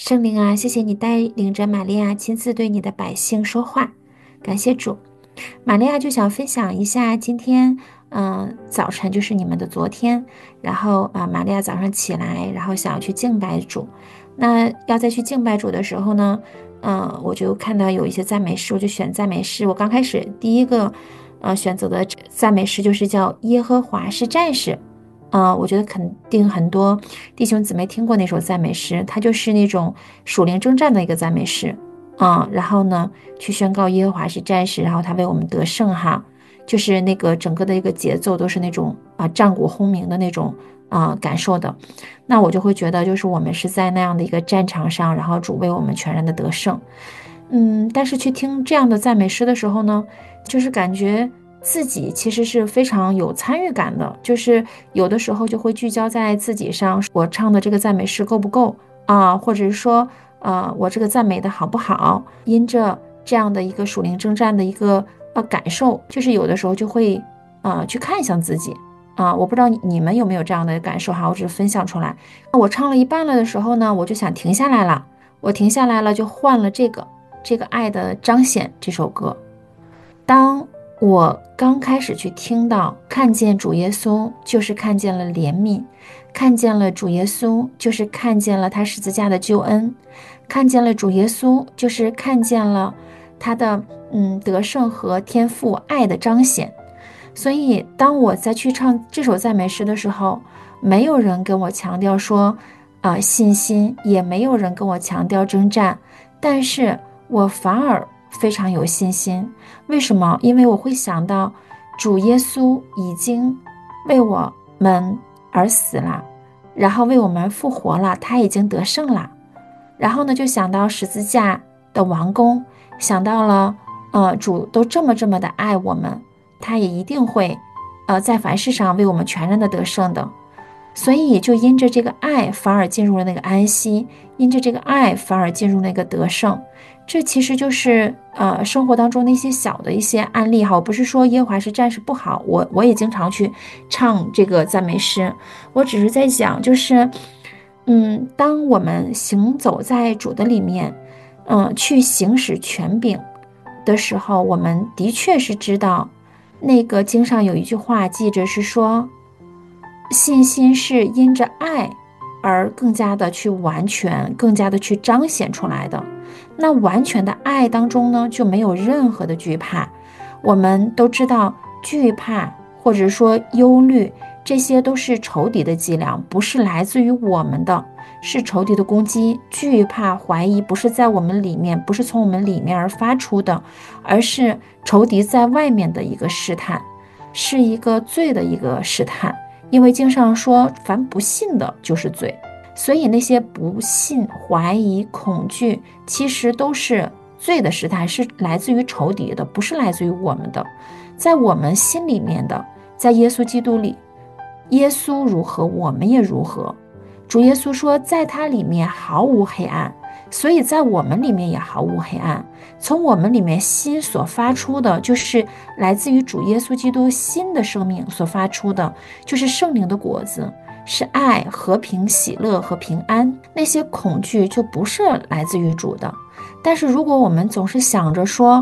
圣灵啊，谢谢你带领着玛利亚亲自对你的百姓说话，感谢主。玛利亚就想分享一下今天，早晨就是你们的昨天，然后玛利亚早上起来，然后想要去敬拜主。那要再去敬拜主的时候呢，我就看到有一些赞美诗，我就选赞美诗。我刚开始第一个，选择的赞美诗就是叫耶和华是战士。我觉得肯定很多弟兄姊妹听过那首赞美诗，它就是那种属灵征战的一个赞美诗。然后呢，去宣告耶和华是战士，然后他为我们得胜哈，就是那个整个的一个节奏都是那种战鼓轰鸣的那种感受的。那我就会觉得，就是我们是在那样的一个战场上，然后主为我们全然的得胜。但是去听这样的赞美诗的时候呢，就是感觉自己其实是非常有参与感的，就是有的时候就会聚焦在自己上，我唱的这个赞美诗够不够或者是说，我这个赞美的好不好？因着这样的一个属灵征战的一个感受，就是有的时候就会去看向自己我不知道你们有没有这样的感受哈，我只是分享出来。我唱了一半了的时候呢，我就想停下来了，我停下来了就换了这个爱的彰显这首歌。当我刚开始去听到看见主耶稣，就是看见了怜悯，看见了主耶稣，就是看见了他十字架的救恩，看见了主耶稣，就是看见了他的得胜和天赋爱的彰显。所以当我再去唱这首赞美诗的时候，没有人跟我强调说信心，也没有人跟我强调征战，但是我反而非常有信心。为什么？因为我会想到主耶稣已经为我们而死了，然后为我们复活了，他已经得胜了。然后呢，就想到十字架的王宫，想到了主都这么的爱我们，他也一定会在凡事上为我们全然的得胜的。所以就因着这个爱，反而进入了那个安息；因着这个爱，反而进入那个得胜。这其实就是生活当中那些小的一些案例哈。我不是说耶和华是战士不好，我也经常去唱这个赞美诗。我只是在讲，就是当我们行走在主的里面，去行使权柄的时候，我们的确是知道，那个经上有一句话记着是说，信心是因着爱而更加的去完全，更加的去彰显出来的。那完全的爱当中呢，就没有任何的惧怕。我们都知道，惧怕或者说忧虑，这些都是仇敌的伎俩，不是来自于我们的，是仇敌的攻击。惧怕、怀疑不是在我们里面，不是从我们里面而发出的，而是仇敌在外面的一个试探，是一个罪的一个试探。因为经上说，凡不信的就是罪。所以那些不信、怀疑、恐惧，其实都是罪的试探，是来自于仇敌的，不是来自于我们的。在我们心里面的，在耶稣基督里，耶稣如何，我们也如何。主耶稣说，在他里面毫无黑暗，所以在我们里面也毫无黑暗。从我们里面心所发出的，就是来自于主耶稣基督新的生命所发出的，就是圣灵的果子，是爱、和平、喜乐和平安。那些恐惧就不是来自于主的。但是如果我们总是想着说，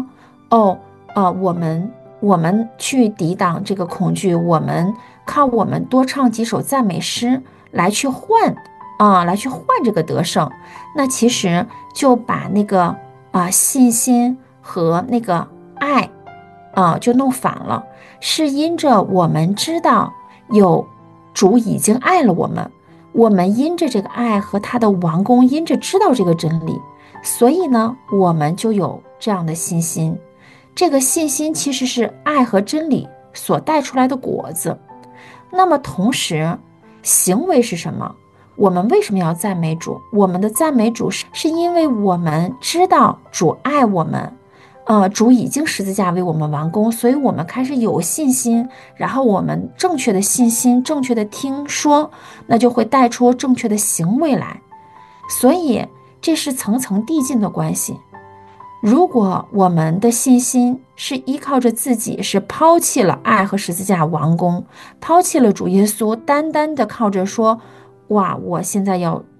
我们去抵挡这个恐惧，我们靠我们多唱几首赞美诗来去换这个得胜，那其实就把那个信心和那个爱就弄反了。是因着我们知道有主已经爱了我们，我们因着这个爱和他的王宫，因着知道这个真理，所以呢，我们就有这样的信心。这个信心其实是爱和真理所带出来的果子。那么同时，行为是什么？我们为什么要赞美主？我们的赞美主是因为我们知道主爱我们，主已经十字架为我们完工，所以我们开始有信心，然后我们正确的信心，正确的听说，那就会带出正确的行为来。所以这是层层递进的关系。如果我们的信心是依靠着自己，是抛弃了爱和十字架完工，抛弃了主耶稣，单单的靠着说，哇，我现在要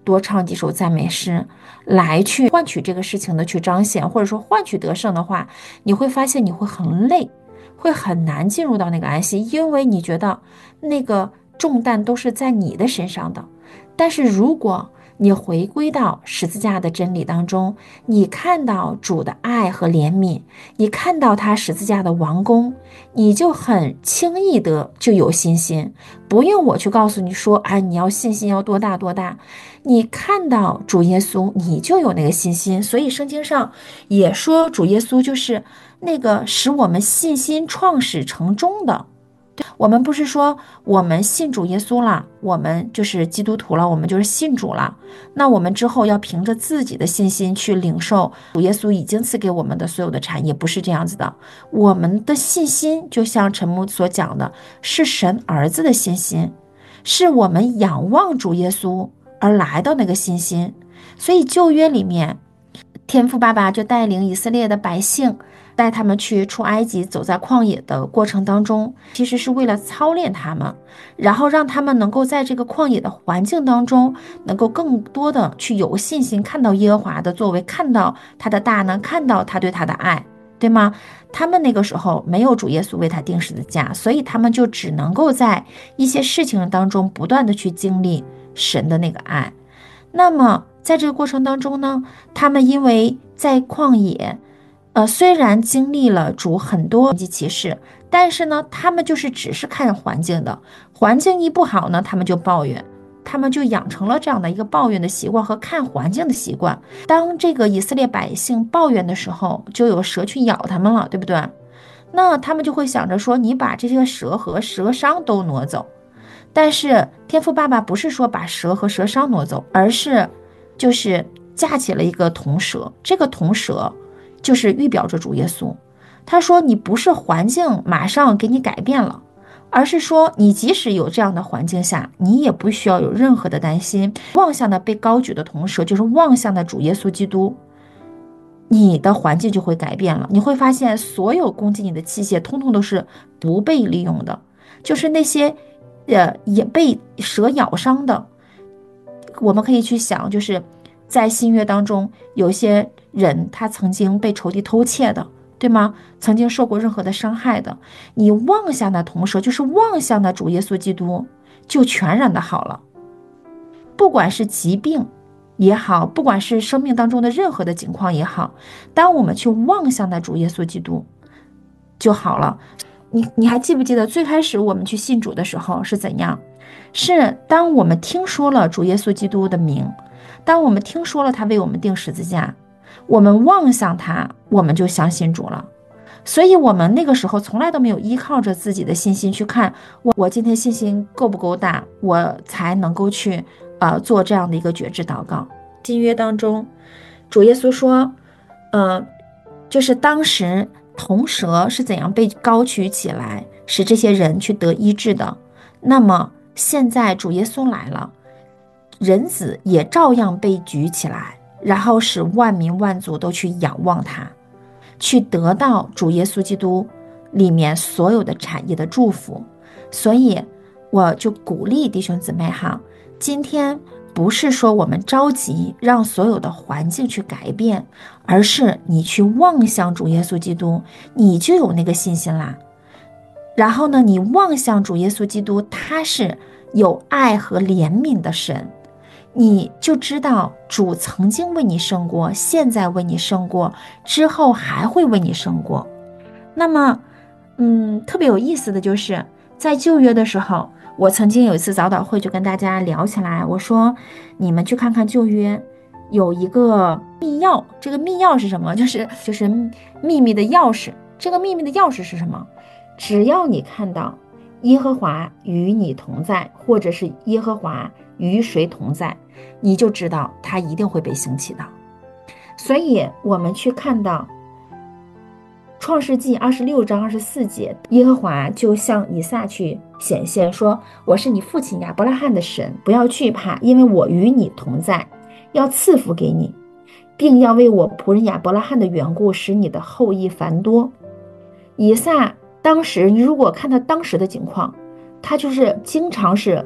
多唱几首赞美诗，来去换取这个事情的去彰显，或者说换取得胜的话，你会发现你会很累，会很难进入到那个安息，因为你觉得那个重担都是在你的身上的。但是如果你回归到十字架的真理当中，你看到主的爱和怜悯，你看到他十字架的完工，你就很轻易的就有信心，不用我去告诉你说，哎，你要信心要多大多大，你看到主耶稣，你就有那个信心。所以圣经上也说，主耶稣就是那个使我们信心创始成终的。我们不是说我们信主耶稣了，我们就是基督徒了，我们就是信主了。那我们之后要凭着自己的信心去领受主耶稣已经赐给我们的所有的产业，不是这样子的。我们的信心就像陈牧所讲的，是神儿子的信心，是我们仰望主耶稣而来到那个信心。所以旧约里面，天父爸爸就带领以色列的百姓，带他们去出埃及，走在旷野的过程当中，其实是为了操练他们，然后让他们能够在这个旷野的环境当中，能够更多的去有信心，看到耶和华的作为，看到他的大能，看到他对他的爱，对吗？他们那个时候没有主耶稣为他定十字架，所以他们就只能够在一些事情当中不断的去经历神的那个爱。那么在这个过程当中呢，他们因为在旷野，虽然经历了主很多神迹奇事，但是呢，他们就是只是看环境的，环境一不好呢，他们就抱怨，他们就养成了这样的一个抱怨的习惯和看环境的习惯。当这个以色列百姓抱怨的时候，就有蛇去咬他们了，对不对？那他们就会想着说，你把这些蛇和蛇伤都挪走。但是天父爸爸不是说把蛇和蛇伤挪走，而是就是架起了一个铜蛇，这个铜蛇就是预表着主耶稣。他说你不是环境马上给你改变了，而是说你即使有这样的环境下，你也不需要有任何的担心。望向的被高举的铜蛇就是望向的主耶稣基督，你的环境就会改变了。你会发现所有攻击你的器械通通都是不被利用的，就是那些也被蛇咬伤的。我们可以去想，就是在新约当中，有些人他曾经被仇敌偷窃的，对吗？曾经受过任何的伤害的，你望向那铜蛇，就是望向那主耶稣基督，就全然的好了。不管是疾病也好，不管是生命当中的任何的情况也好，当我们去望向那主耶稣基督就好了。你还记不记得最开始我们去信主的时候是怎样？是当我们听说了主耶稣基督的名，当我们听说了他为我们钉十字架，我们望向他，我们就相信主了。所以我们那个时候从来都没有依靠着自己的信心去看我今天信心够不够大，我才能够去做这样的一个觉知祷告。新约当中主耶稣说就是当时铜蛇是怎样被高举起来使这些人去得医治的，那么现在主耶稣来了，人子也照样被举起来，然后使万民万族都去仰望他，去得到主耶稣基督里面所有的产业的祝福。所以我就鼓励弟兄姊妹哈，今天不是说我们着急让所有的环境去改变，而是你去望向主耶稣基督，你就有那个信心啦。然后呢，你望向主耶稣基督，他是有爱和怜悯的神，你就知道主曾经为你胜过，现在为你胜过，之后还会为你胜过。那么特别有意思的就是在旧约的时候，我曾经有一次早祷会就跟大家聊起来，我说你们去看看旧约有一个密钥，这个密钥是什么？就是秘密的钥匙。这个秘密的钥匙是什么？只要你看到耶和华与你同在，或者是耶和华与谁同在，你就知道他一定会被兴起的。所以我们去看到创世纪26章24节，耶和华就向以撒去显现说，我是你父亲亚伯拉罕的神，不要惧怕，因为我与你同在，要赐福给你，并要为我仆人亚伯拉罕的缘故使你的后裔繁多。以撒当时，你如果看他当时的情况，他就是经常是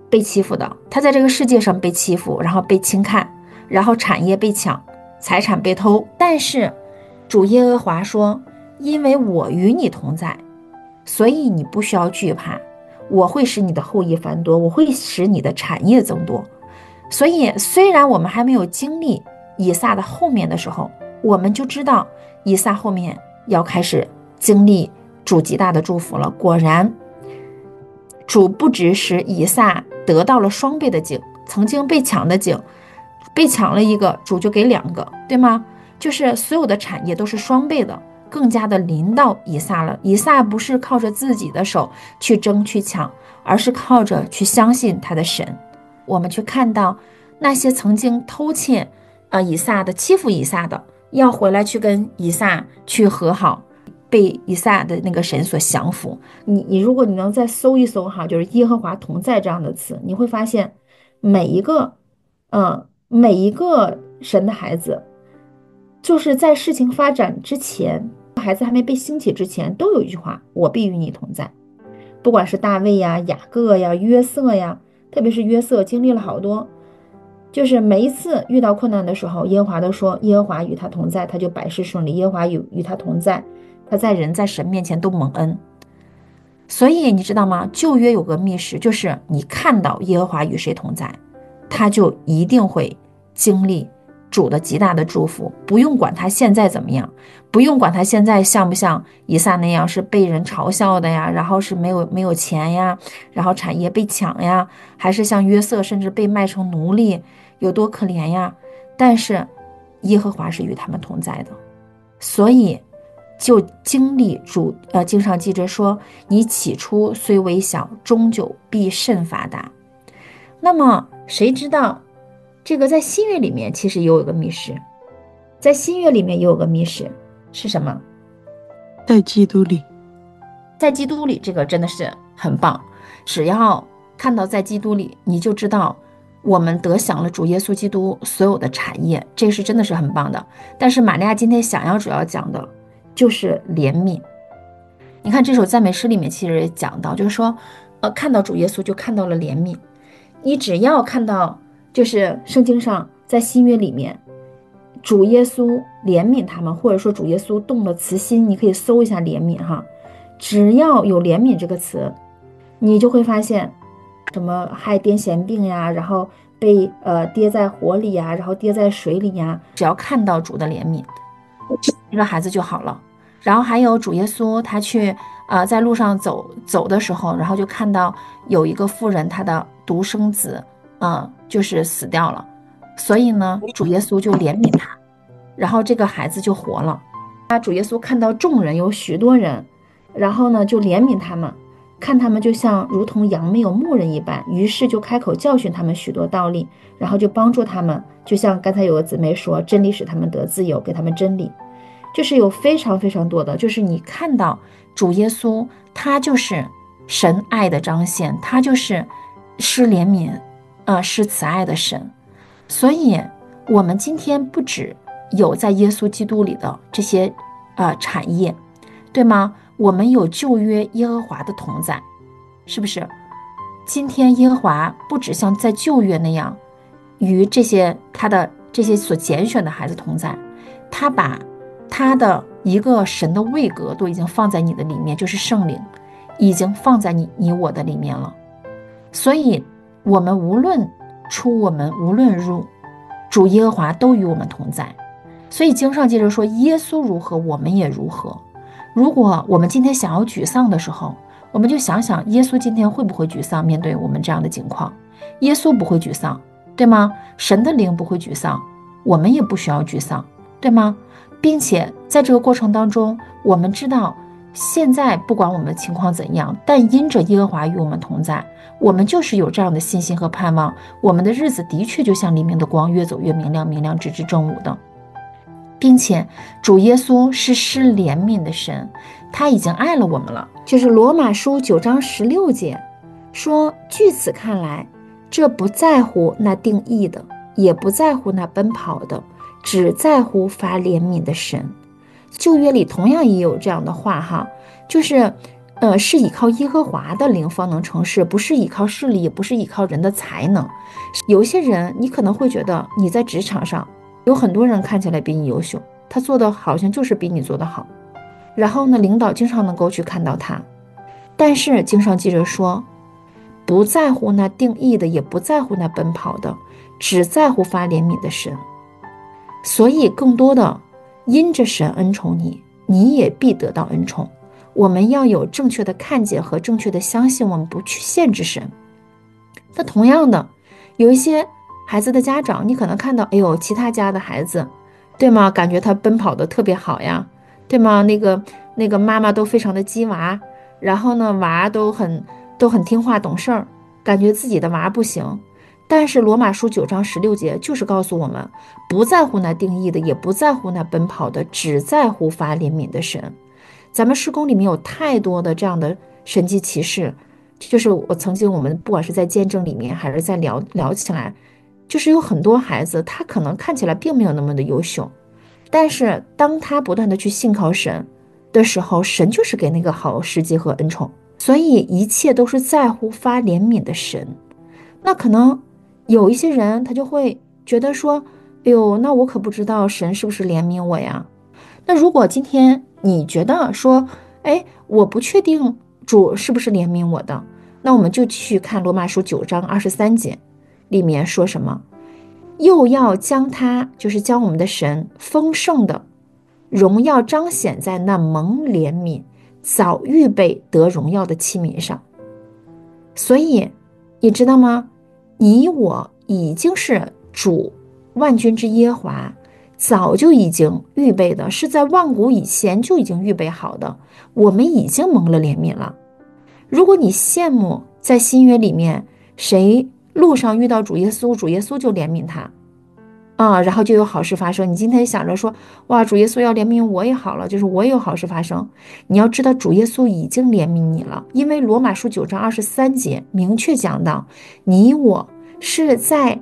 被欺负的，他在这个世界上被欺负，然后被轻看，然后产业被抢，财产被偷。但是主耶和华说，因为我与你同在，所以你不需要惧怕，我会使你的后裔繁多，我会使你的产业增多。所以虽然我们还没有经历以撒的后面的时候，我们就知道以撒后面要开始经历主极大的祝福了。果然主不只使以撒得到了双倍的井，曾经被抢的井被抢了一个，主就给两个，对吗？就是所有的产业都是双倍的，更加的临到以撒了。以撒不是靠着自己的手去争去抢，而是靠着去相信他的神。我们去看到那些曾经偷窃以撒的、欺负以撒的，要回来去跟以撒去和好，被以撒的那个神所降服。如果你能再搜一搜哈，就是耶和华同在这样的词，你会发现每一个神的孩子，就是在事情发展之前，孩子还没被兴起之前，都有一句话：我必与你同在。不管是大卫呀、雅各呀、约瑟呀，特别是约瑟经历了好多，就是每一次遇到困难的时候，耶和华都说耶和华与他同在，他就百事顺利。耶和华与他同在，他在人在神面前都蒙恩。所以你知道吗？旧约有个密室，就是你看到耶和华与谁同在，他就一定会经历主的极大的祝福，不用管他现在怎么样，不用管他现在像不像以撒那样是被人嘲笑的呀，然后是没有钱呀，然后产业被抢呀，还是像约瑟甚至被卖成奴隶，有多可怜呀。但是耶和华是与他们同在的，所以就经历经上记着说，你起初虽微小，终究必甚发达。那么谁知道这个在新约里面其实也有一个密室，在新约里面也有个密室是什么？ 在基督里。 在基督里，这个真的是很棒。只要看到在基督里，你就知道我们得享了主耶稣基督所有的产业，这是真的是很棒的。但是玛利亚今天想要主要讲的就是怜悯。你看这首赞美诗里面其实也讲到，就是说，看到主耶稣就看到了怜悯。你只要看到，就是圣经上在新约里面，主耶稣怜悯他们，或者说主耶稣动了慈心，你可以搜一下怜悯哈。只要有怜悯这个词，你就会发现，什么害癫痫病呀，然后被跌在火里呀，然后跌在水里呀，只要看到主的怜悯，这个孩子就好了。然后还有主耶稣他去在路上走的时候，然后就看到有一个妇人，她的独生子就是死掉了，所以呢主耶稣就怜悯他，然后这个孩子就活了。主耶稣看到众人有许多人，然后呢就怜悯他们，看他们就像如同羊没有牧人一般，于是就开口教训他们许多道理，然后就帮助他们，就像刚才有个姊妹说，真理使他们得自由，给他们真理。就是有非常非常多的，就是你看到主耶稣，他就是神爱的彰显，他就是施怜悯，施慈爱的神。所以，我们今天不只有在耶稣基督里的这些产业，对吗？我们有旧约耶和华的同在，是不是？今天耶和华不只像在旧约那样，与他的这些所拣选的孩子同在，他把他的一个神的位格都已经放在你的里面，就是圣灵已经放在你我的里面了。所以我们无论出，我们无论入，主耶和华都与我们同在。所以经上接着说，耶稣如何，我们也如何。如果我们今天想要沮丧的时候，我们就想想耶稣今天会不会沮丧，面对我们这样的境况。耶稣不会沮丧，对吗？神的灵不会沮丧，我们也不需要沮丧，对吗？并且在这个过程当中，我们知道现在不管我们的情况怎样，但因着耶和华与我们同在，我们就是有这样的信心和盼望，我们的日子的确就像黎明的光，越走越明亮，明亮直至正午的。并且主耶稣是施怜悯的神，他已经爱了我们了。就是罗马书9章16节说，据此看来，这不在乎那定义的，也不在乎那奔跑的，只在乎发怜悯的神。旧约里同样也有这样的话哈，就是是依靠耶和华的灵方能成事，不是依靠势力，也不是依靠人的才能。有些人，你可能会觉得你在职场上有很多人看起来比你优秀，他做的好像就是比你做的好，然后呢，领导经常能够去看到他。但是经上记着说，不在乎那定义的，也不在乎那奔跑的，只在乎发怜悯的神。所以更多的因着神恩宠你，你也必得到恩宠。我们要有正确的看见和正确的相信，我们不去限制神。那同样的，有一些孩子的家长，你可能看到，哎呦，其他家的孩子，对吗？感觉他奔跑的特别好呀，对吗？那个妈妈都非常的鸡娃，然后呢，娃都很听话懂事儿，感觉自己的娃不行。但是罗马书9章16节就是告诉我们，不在乎那定义的，也不在乎那奔跑的，只在乎发怜悯的神。咱们施工里面有太多的这样的神迹奇事，就是我们不管是在见证里面，还是在聊起来，就是有很多孩子，他可能看起来并没有那么的优秀，但是当他不断的去信靠神的时候，神就是给那个好时机和恩宠。所以一切都是在乎发怜悯的神。那可能有一些人他就会觉得说，哎呦，那我可不知道神是不是怜悯我呀。那如果今天你觉得说，哎，我不确定主是不是怜悯我的，那我们就继续看罗马书9章23节，里面说什么？又要将他，就是将我们的神丰盛的荣耀彰显在那蒙怜悯、早预备得荣耀的器皿上。所以你知道吗？你我已经是主万军之耶和华早就已经预备的，是在万古以前就已经预备好的，我们已经蒙了怜悯了。如果你羡慕在新约里面谁路上遇到主耶稣，主耶稣就怜悯他啊，然后就有好事发生。你今天想着说，哇，主耶稣要怜悯我也好了，就是我也有好事发生。你要知道，主耶稣已经怜悯你了，因为罗马书9章23节明确讲到，你我是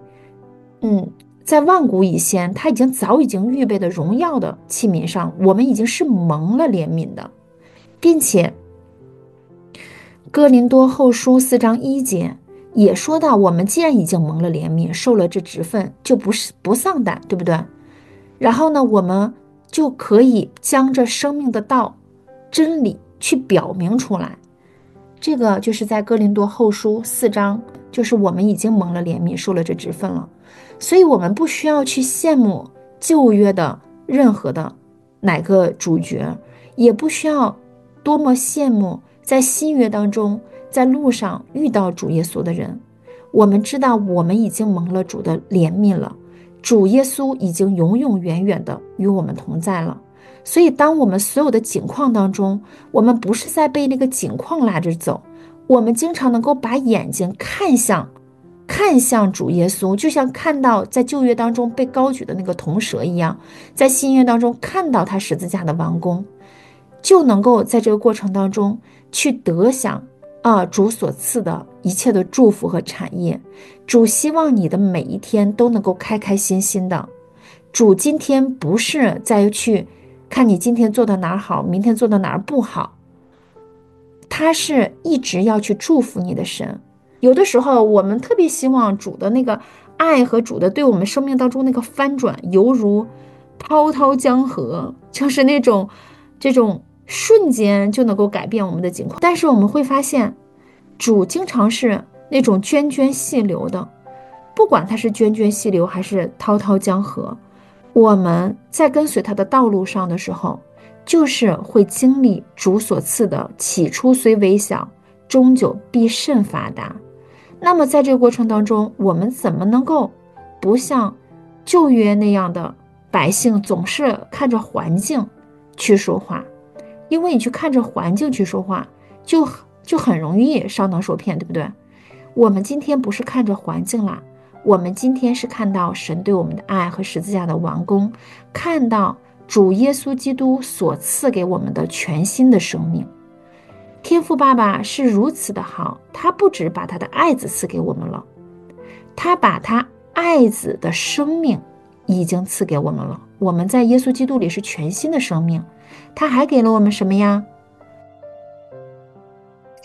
在万古以前，他早已经预备的荣耀的器皿上，我们已经是蒙了怜悯的，并且哥林多后书4章1节也说到，我们既然已经蒙了怜悯，受了这职分，就不丧胆，对不对？然后呢，我们就可以将这生命的道、真理去表明出来。这个就是在哥林多后书4章，就是我们已经蒙了怜悯，受了这职分了。所以我们不需要去羡慕旧约的任何的哪个主角，也不需要多么羡慕在新约当中在路上遇到主耶稣的人。我们知道我们已经蒙了主的怜悯了，主耶稣已经永永远远的与我们同在了。所以当我们所有的境况当中，我们不是在被那个境况拉着走，我们经常能够把眼睛看向主耶稣，就像看到在旧约当中被高举的那个铜蛇一样，在新约当中看到他十字架的完工，就能够在这个过程当中去得享主所赐的一切的祝福和产业。主希望你的每一天都能够开开心心的。主今天不是再去看你今天做的哪儿好，明天做的哪儿不好，他是一直要去祝福你的神。有的时候我们特别希望主的那个爱和主的对我们生命当中那个翻转，犹如滔滔江河，就是这种瞬间就能够改变我们的境况。但是我们会发现，主经常是那种涓涓细流的，不管他是涓涓细流还是滔滔江河，我们在跟随他的道路上的时候，就是会经历主所赐的起初虽微小，终究必甚发达。那么在这个过程当中，我们怎么能够不像旧约那样的百姓总是看着环境去说话？因为你去看着环境去说话，就很容易上当受骗，对不对？我们今天不是看着环境啦，我们今天是看到神对我们的爱和十字架的完工，看到主耶稣基督所赐给我们的全新的生命。天父爸爸是如此的好，他不只把他的爱子赐给我们了，他把他爱子的生命已经赐给我们了。我们在耶稣基督里是全新的生命。他还给了我们什么呀？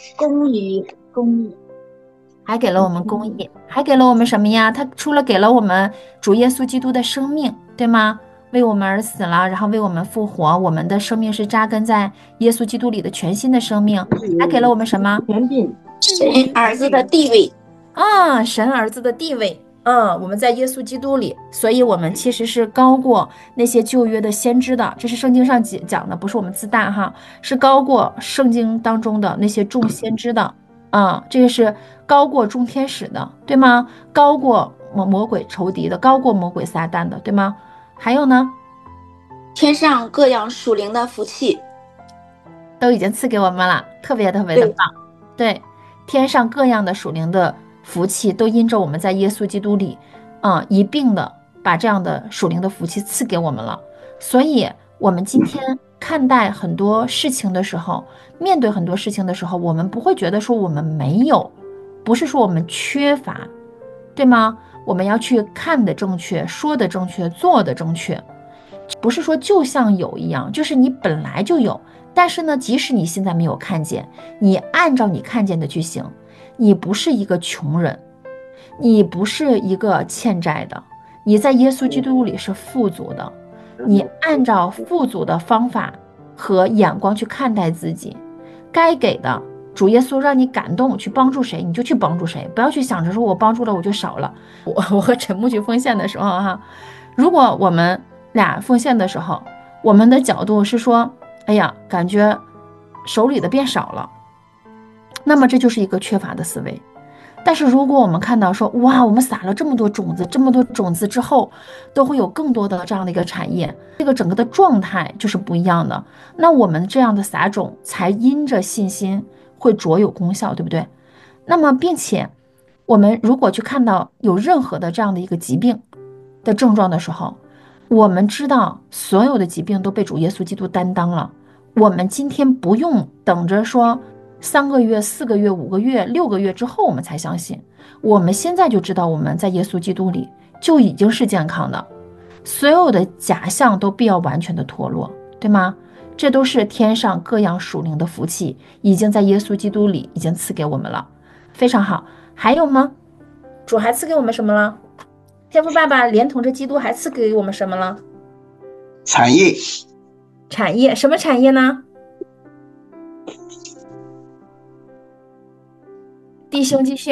公义，公义， 还给了我们公义，还给了我们什么呀？他除了给了我们主耶稣基督的生命，对吗？为我们而死了，然后为我们复活，我们的生命是扎根在耶稣基督里的全新的生命，还给了我们什么？ 神儿子的地位。 神儿子的地位。我们在耶稣基督里，所以我们其实是高过那些旧约的先知的，这是圣经上讲的，不是我们自大哈，是高过圣经当中的那些众先知的。这个是高过众天使的，对吗？高过魔鬼仇敌的，高过魔鬼撒旦的，对吗？还有呢， 天上各样属灵的福气都已经赐给我们了，特别特别的棒。对，天上各样的属灵的福气都因着我们在耶稣基督里，一并的把这样的属灵的福气赐给我们了。所以，我们今天看待很多事情的时候，面对很多事情的时候，我们不会觉得说我们没有，不是说我们缺乏，对吗？我们要去看的正确，说的正确，做的正确，不是说就像有一样，就是你本来就有。但是呢，即使你现在没有看见，你按照你看见的去行，你不是一个穷人，你不是一个欠债的，你在耶稣基督里是富足的。你按照富足的方法和眼光去看待自己，该给的主耶稣让你感动去帮助谁，你就去帮助谁，不要去想着说我帮助了我就少了。我和陈木去奉献的时候哈，如果我们俩奉献的时候，我们的角度是说，哎呀，感觉手里的变少了，那么这就是一个缺乏的思维。但是如果我们看到说，哇，我们撒了这么多种子，这么多种子之后，都会有更多的这样的一个产业，这个整个的状态就是不一样的。那我们这样的撒种，才因着信心会卓有功效，对不对？那么，并且我们如果去看到有任何的这样的一个疾病的症状的时候，我们知道所有的疾病都被主耶稣基督担当了。我们今天不用等着说3个月、4个月、5个月、6个月之后我们才相信，我们现在就知道我们在耶稣基督里就已经是健康的，所有的假象都必要完全的脱落，对吗？这都是天上各样属灵的福气，已经在耶稣基督里已经赐给我们了，非常好。还有吗？主还赐给我们什么了？天父爸爸连同着基督还赐给我们什么了？ 产业。 产业，什么产业呢？弟兄继续。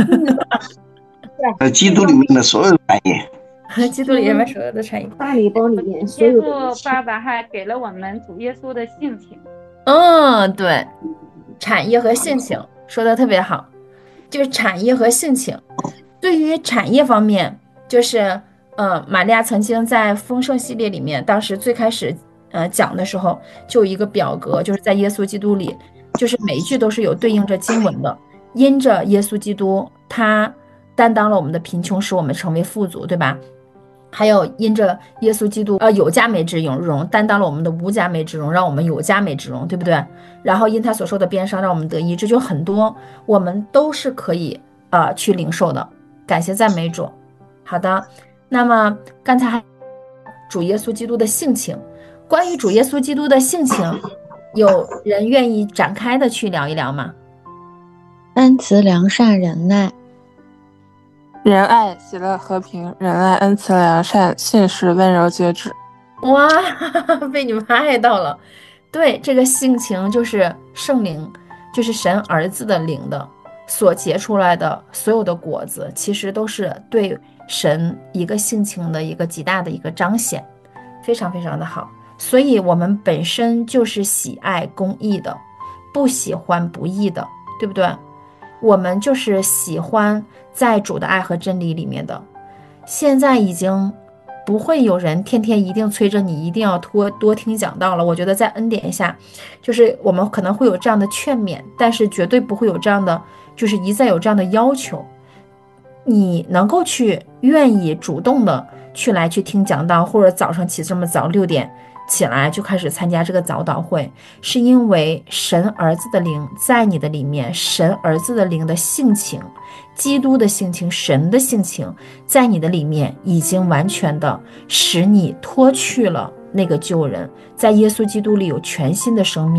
基督里面的所有产业。 基督里面所有的产业。 大礼包里面所有的天父爸爸还给了我们主耶稣的性情。 对，产业和性情说的特别好，就是产业和性情。对于产业方面，就是玛利亚曾经在丰盛系列里面，当时最开始讲的时候，就有一个表格，就是在耶稣基督里，就是每一句都是有对应着经文的。因着耶稣基督，他担当了我们的贫穷，使我们成为富足，对吧？还有因着耶稣基督有佳美之容，担当了我们的无佳美之容，让我们有佳美之容，对不对？然后因他所受的鞭伤，让我们得医治，就很多，我们都是可以去领受的。感谢赞美主。好的，那么刚才还主耶稣基督的性情，关于主耶稣基督的性情，有人愿意展开的去聊一聊吗？ 恩慈、良善、忍耐。 仁爱、喜乐、和平、忍耐、恩慈、良善、信实、温柔、节制。 哇，被你们爱到了。对，这个性情就是圣灵，就是神儿子的灵的所结出来的所有的果子，其实都是对神一个性情的一个极大的一个彰显，非常非常的好。所以我们本身就是喜爱公义的，不喜欢不义的，对不对？我们就是喜欢在主的爱和真理里面的。现在已经不会有人天天一定催着你一定要多听讲道了。我觉得在恩典下，就是我们可能会有这样的劝勉，但是绝对不会有这样的，就是一再有这样的要求。你能够去愿意主动的去听讲道，或者早上起这么早6点起来就开始参加这个早祷会，是因为神儿子的灵在你的里面，神儿子的灵的性情，基督的性情，神的性情在你的里面已经完全的使你脱去了那个旧人，在耶稣基督里有全新的生命，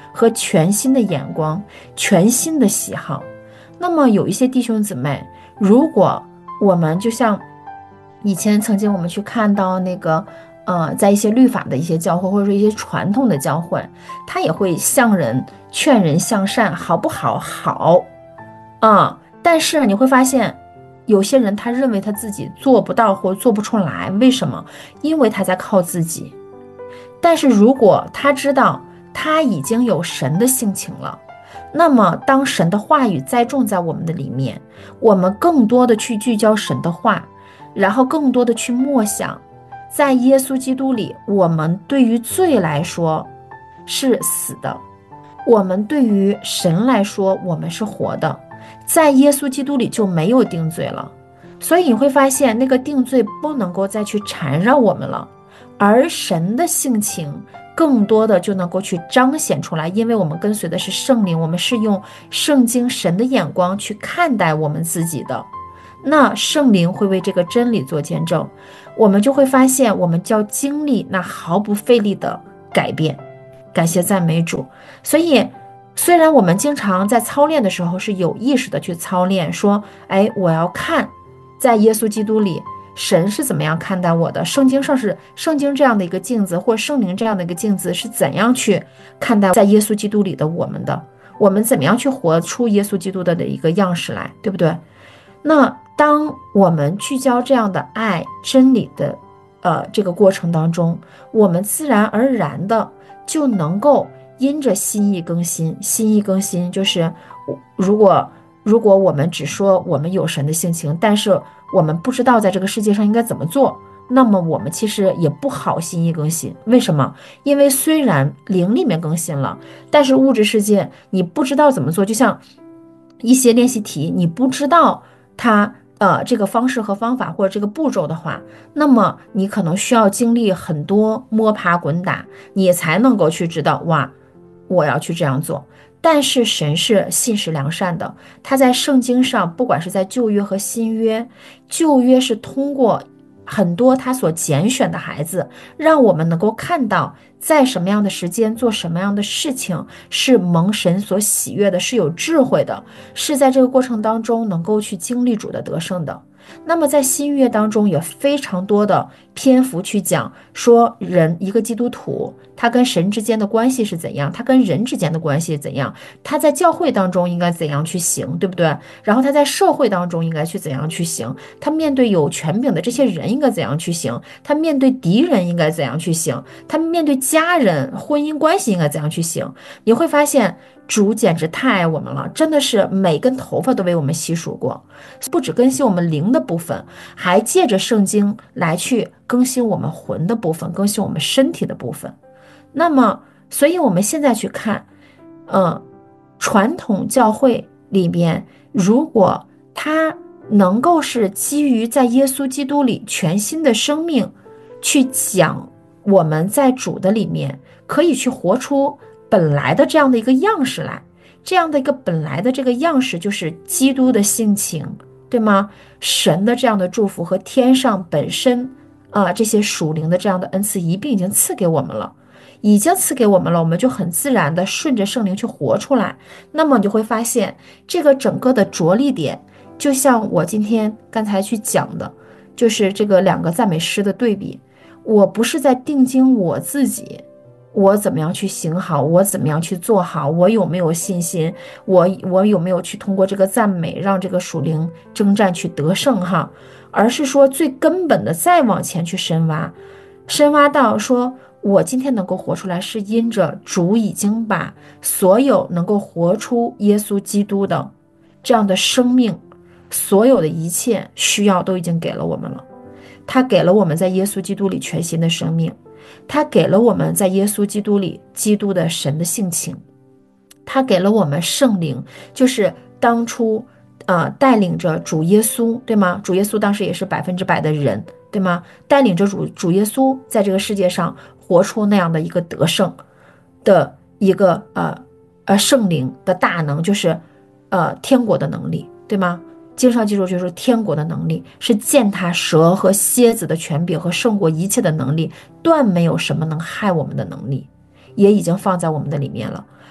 和全新的眼光、全新的喜好。那么有一些弟兄姊妹，如果我们就像以前曾经我们去看到那个在一些律法的一些教会，或者说一些传统的教会，他也会劝人向善，好不好？好但是你会发现有些人他认为他自己做不到或做不出来，为什么？因为他在靠自己。但是如果他知道他已经有神的性情了，那么当神的话语栽种在我们的里面，我们更多的去聚焦神的话，然后更多的去默想，在耶稣基督里，我们对于罪来说是死的，我们对于神来说我们是活的，在耶稣基督里就没有定罪了。所以你会发现那个定罪不能够再去缠绕我们了，而神的性情更多的就能够去彰显出来，因为我们跟随的是圣灵，我们是用圣经神的眼光去看待我们自己的。那圣灵会为这个真理做见证，我们就会发现我们就要经历那毫不费力的改变。感谢赞美主。所以虽然我们经常在操练的时候是有意识的去操练，说我要看在耶稣基督里神是怎么样看待我的，圣经这样的一个镜子，或圣灵这样的一个镜子是怎样去看待在耶稣基督里的我们的，我们怎么样去活出耶稣基督的一个样式来，对不对？那当我们聚焦这样的爱真理的这个过程当中，我们自然而然的就能够因着心意更新。心意更新就是如果我们只说我们有神的性情，但是我们不知道在这个世界上应该怎么做，那么我们其实也不好心意更新。为什么？因为虽然灵里面更新了，但是物质世界你不知道怎么做，就像一些练习题你不知道它这个方式和方法或者这个步骤的话，那么你可能需要经历很多摸爬滚打，你才能够去知道我要去这样做。但是神是信实良善的，他在圣经上，不管是在旧约和新约，旧约是通过很多他所拣选的孩子，让我们能够看到在什么样的时间做什么样的事情是蒙神所喜悦的，是有智慧的，是在这个过程当中能够去经历主的得胜的。那么在新约当中也非常多的篇幅去讲说一个基督徒他跟神之间的关系是怎样，他跟人之间的关系是怎样，他在教会当中应该怎样去行，对不对？然后他在社会当中应该去怎样去行，他面对有权柄的这些人应该怎样去行，他面对敌人应该怎样去行，他面对家人婚姻关系应该怎样去行。你会发现主简直太爱我们了，真的是每根头发都为我们细数过，不只更新我们灵的部分，还借着圣经来去更新我们魂的部分，更新我们身体的部分。那么所以我们现在去看传统教会里面，如果它能够是基于在耶稣基督里全新的生命去讲我们在主的里面可以去活出本来的这样的一个样式来，这样的一个本来的这个样式就是基督的性情，对吗？神的这样的祝福和天上本身这些属灵的这样的恩赐一并已经赐给我们了，我们就很自然的顺着圣灵去活出来。那么你就会发现这个整个的着力点，就像我刚才去讲的，就是这个两个赞美诗的对比。我不是在定睛我自己，我怎么样去行好，我怎么样去做好，我有没有信心，我有没有去通过这个赞美让这个属灵征战去得胜而是说最根本的再往前去深挖到说我今天能够活出来，是因着主已经把所有能够活出耶稣基督的这样的生命，所有的一切需要都已经给了我们了。他给了我们在耶稣基督里全新的生命，他给了我们在耶稣基督里基督的神的性情，他给了我们圣灵，就是当初带领着主耶稣，对吗？主耶稣当时也是100%的人，对吗？带领着主耶稣在这个世界上活出那样的一个得胜的一个圣灵的大能，就是天国的能力，对吗？经上记住，就是天国的能力是践踏蛇和蝎子的权柄和胜过一切的能力，断没有什么能害我们的能力，也已经放在我们的里面了。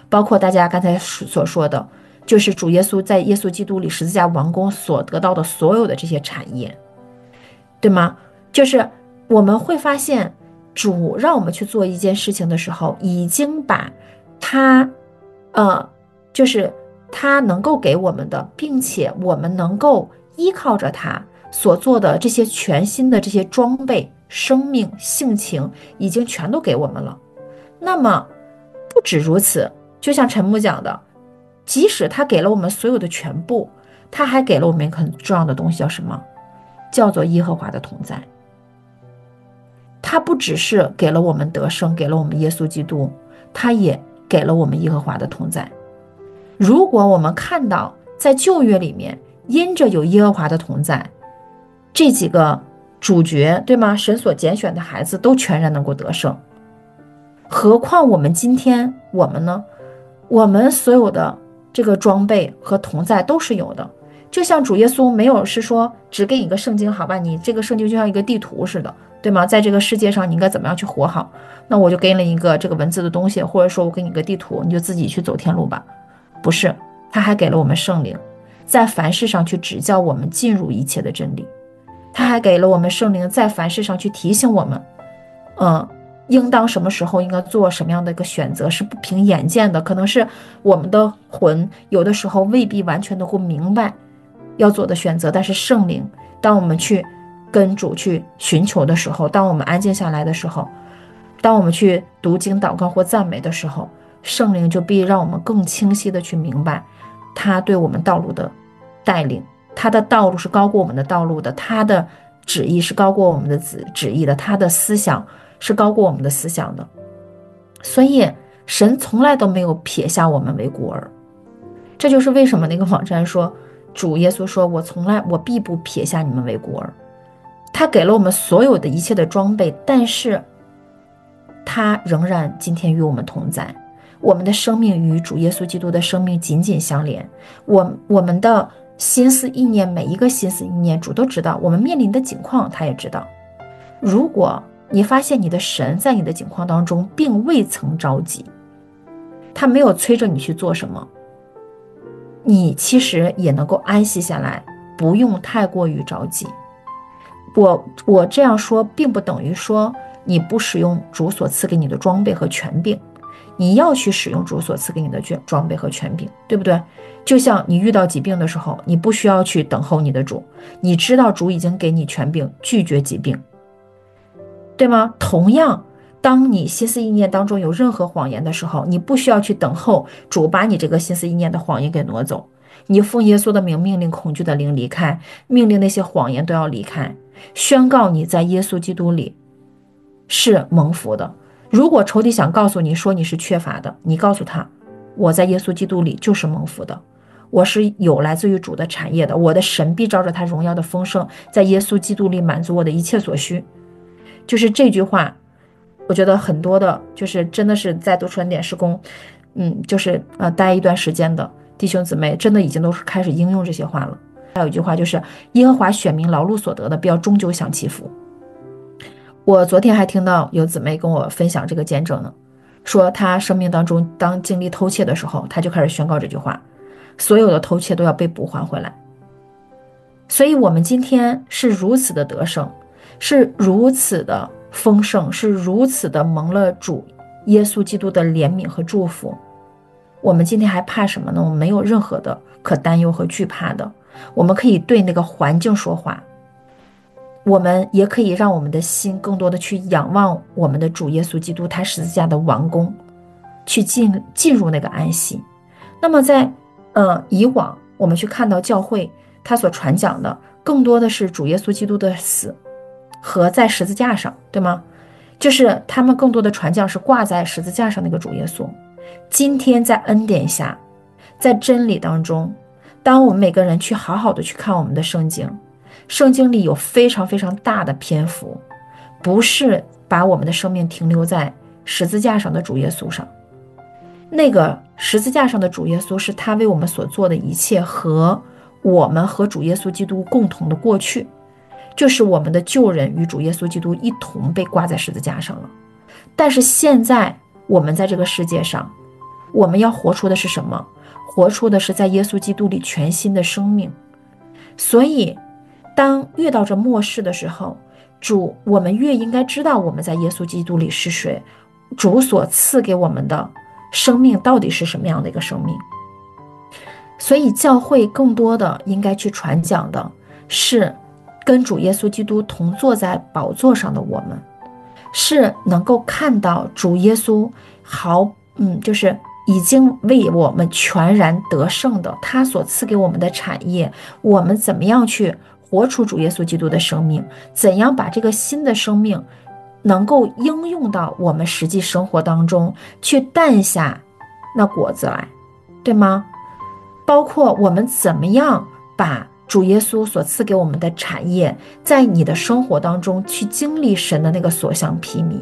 包括大家刚才所说的，就是主耶稣在耶稣基督里十字架完工所得到的所有的这些产业，对吗？就是我们会发现，主让我们去做一件事情的时候，已经把他就是他能够给我们的，并且我们能够依靠着他所做的这些全新的这些装备、生命、性情，已经全都给我们了。那么不止如此，就像陈牧讲的，即使他给了我们所有的全部，他还给了我们一个很重要的东西，叫什么？叫做耶和华的同在。他不只是给了我们得胜，给了我们耶稣基督，他也给了我们耶和华的同在。如果我们看到在旧约里面，因着有耶和华的同在，这几个主角，对吗？神所拣选的孩子都全然能够得胜。何况我们今天，我们呢？我们所有的这个装备和同在都是有的。就像主耶稣没有是说只给你一个圣经，好吧，你这个圣经就像一个地图似的，对吗？在这个世界上你应该怎么样去活好，那我就给你一个这个文字的东西，或者说我给你一个地图，你就自己去走天路吧。不是，他还给了我们圣灵，在凡事上去指教我们进入一切的真理。他还给了我们圣灵，在凡事上去提醒我们应当什么时候应该做什么样的一个选择，是不凭眼见的，可能是我们的魂有的时候未必完全能够明白要做的选择，但是圣灵当我们去跟主去寻求的时候，当我们安静下来的时候，当我们去读经祷告或赞美的时候，圣灵就必让我们更清晰的去明白他对我们道路的带领，他的道路是高过我们的道路的，他的旨意是高过我们的旨意的，他的思想是高过我们的思想的。所以神从来都没有撇下我们为孤儿。这就是为什么那个网站说，主耶稣说，我必不撇下你们为孤儿。他给了我们所有的一切的装备，但是他仍然今天与我们同在。我们的生命与主耶稣基督的生命紧紧相连，我们的心思意念，每一个心思意念主都知道，我们面临的境况他也知道。如果你发现你的神在你的境况当中并未曾着急，他没有催着你去做什么，你其实也能够安息下来，不用太过于着急。我这样说并不等于说你不使用主所赐给你的装备和权柄，你要去使用主所赐给你的装备和权柄，对不对？就像你遇到疾病的时候，你不需要去等候你的主，你知道主已经给你权柄拒绝疾病，对吗？同样，当你心思意念当中有任何谎言的时候，你不需要去等候主把你这个心思意念的谎言给挪走，你奉耶稣的名命令恐惧的灵离开，命令那些谎言都要离开，宣告你在耶稣基督里是蒙福的。如果仇敌想告诉你说你是缺乏的，你告诉他，我在耶稣基督里就是蒙福的，我是有来自于主的产业的，我的神必照着他荣耀的丰盛，在耶稣基督里满足我的一切所需。就是这句话，我觉得很多的就是真的是在读传点事工就是待一段时间的弟兄姊妹真的已经都是开始应用这些话了。还有一句话就是耶和华选民劳碌所得的，必要终究享其福。我昨天还听到有姊妹跟我分享这个见证呢，说她生命当中当经历偷窃的时候，她就开始宣告这句话，所有的偷窃都要被补还回来。所以我们今天是如此的得胜，是如此的丰盛，是如此的蒙了主耶稣基督的怜悯和祝福，我们今天还怕什么呢？我们没有任何的可担忧和惧怕的，我们可以对那个环境说话，我们也可以让我们的心更多的去仰望我们的主耶稣基督他十字架的完工，去进入那个安息。那么在以往我们去看到教会他所传讲的更多的是主耶稣基督的死和在十字架上，对吗？就是他们更多的传讲是挂在十字架上那个主耶稣。今天在恩典下，在真理当中，当我们每个人去好好的去看我们的圣经，圣经里有非常非常大的篇幅不是把我们的生命停留在十字架上的主耶稣上，那个十字架上的主耶稣是他为我们所做的一切和我们和主耶稣基督共同的过去，就是我们的旧人与主耶稣基督一同被挂在十字架上了。但是现在我们在这个世界上， 我们要活出的是什么？活出的是在耶稣基督里全新的生命。所以当遇到这末世的时候，主，我们越应该知道我们在耶稣基督里是谁，主所赐给我们的生命到底是什么样的一个生命。所以教会更多的应该去传讲的是跟主耶稣基督同坐在宝座上的我们，是能够看到主耶稣就是已经为我们全然得胜的，他所赐给我们的产业，我们怎么样去活出主耶稣基督的生命，怎样把这个新的生命能够应用到我们实际生活当中去诞下那果子来，对吗？包括我们怎么样把主耶稣所赐给我们的产业在你的生活当中去经历神的那个所向披靡。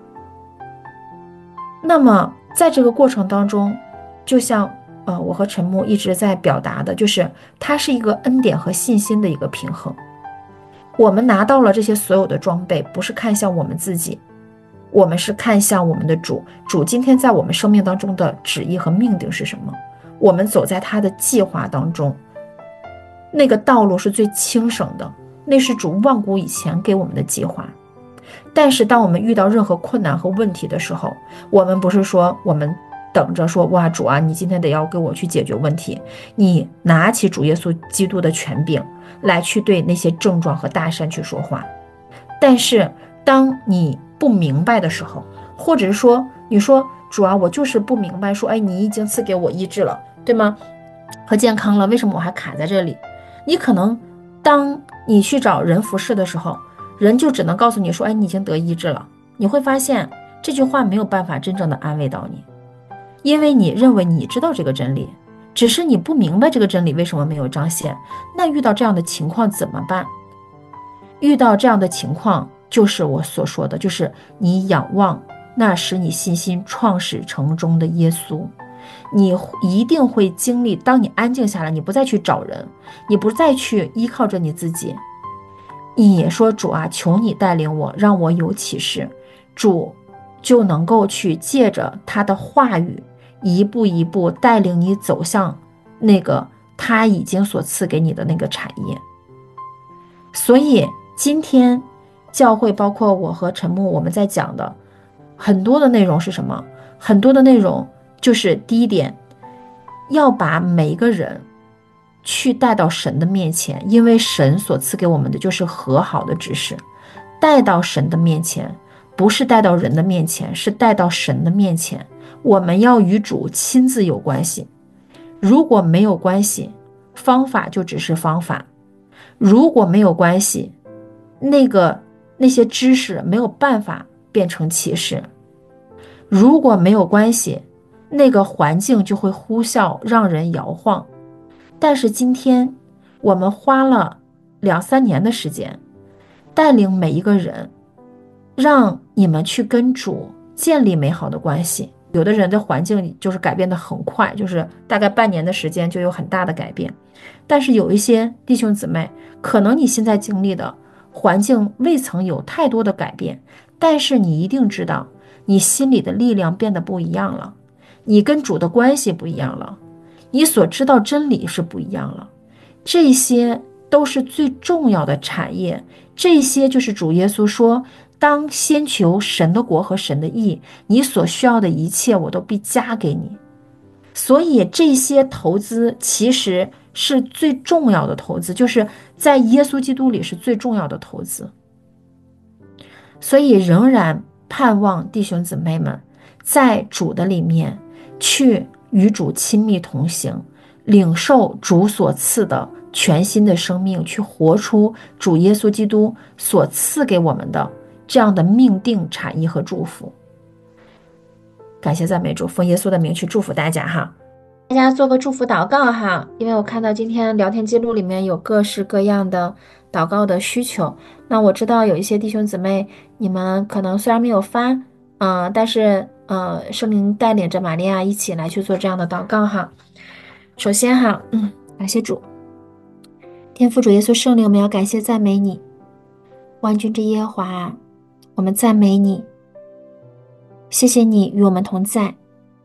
那么在这个过程当中，就像我和陈牧一直在表达的，就是它是一个恩典和信心的一个平衡。我们拿到了这些所有的装备，不是看向我们自己，我们是看向我们的主。主今天在我们生命当中的旨意和命定是什么？我们走在他的计划当中，那个道路是最轻省的，那是主万古以前给我们的计划。但是当我们遇到任何困难和问题的时候，我们不是说我们等着说，哇，主啊，你今天得要给我去解决问题，你拿起主耶稣基督的权柄来去对那些症状和大山去说话。但是当你不明白的时候，或者是说你说，主啊，我就是不明白，说，哎，你已经赐给我医治了，对吗？和健康了，为什么我还卡在这里？你可能当你去找人服侍的时候，人就只能告诉你说，哎，你已经得医治了。你会发现这句话没有办法真正的安慰到你，因为你认为你知道这个真理，只是你不明白这个真理为什么没有彰显。那遇到这样的情况怎么办？遇到这样的情况，就是我所说的，就是你仰望那使你信心创始成终的耶稣。你一定会经历，当你安静下来，你不再去找人，你不再去依靠着你自己，你也说，主啊，求你带领我，让我有启示。主就能够去借着他的话语，一步一步带领你走向那个他已经所赐给你的那个产业。所以今天教会包括我和陈牧，我们在讲的很多的内容是什么？很多的内容就是第一点，要把每一个人去带到神的面前，因为神所赐给我们的就是和好的指示。带到神的面前，不是带到人的面前，是带到神的面前。我们要与主亲自有关系。如果没有关系，方法就只是方法；如果没有关系，那些知识没有办法变成启示；如果没有关系，那个环境就会呼啸，让人摇晃。但是今天我们花了2-3年的时间，带领每一个人，让你们去跟主建立美好的关系。有的人的环境就是改变得很快，就是大概半年的时间就有很大的改变。但是有一些弟兄姊妹，可能你现在经历的环境未曾有太多的改变，但是你一定知道，你心里的力量变得不一样了，你跟主的关系不一样了，你所知道真理是不一样了。这些都是最重要的产业，这些就是主耶稣说，当先求神的国和神的义，你所需要的一切我都必加给你。所以这些投资其实是最重要的投资，就是在耶稣基督里是最重要的投资。所以仍然盼望弟兄姊妹们在主的里面去与主亲密同行，领受主所赐的全新的生命，去活出主耶稣基督所赐给我们的这样的命定、产业和祝福。感谢赞美主，奉耶稣的名去祝福大家哈。大家做个祝福祷告哈，因为我看到今天聊天记录里面有各式各样的祷告的需求。那我知道有一些弟兄姊妹，你们可能虽然没有发，但是圣灵带领着玛利亚一起来去做这样的祷告哈。首先哈，感谢主，天父主耶稣圣灵，我们要感谢赞美你，万军之耶和华，我们赞美你，谢谢你与我们同在，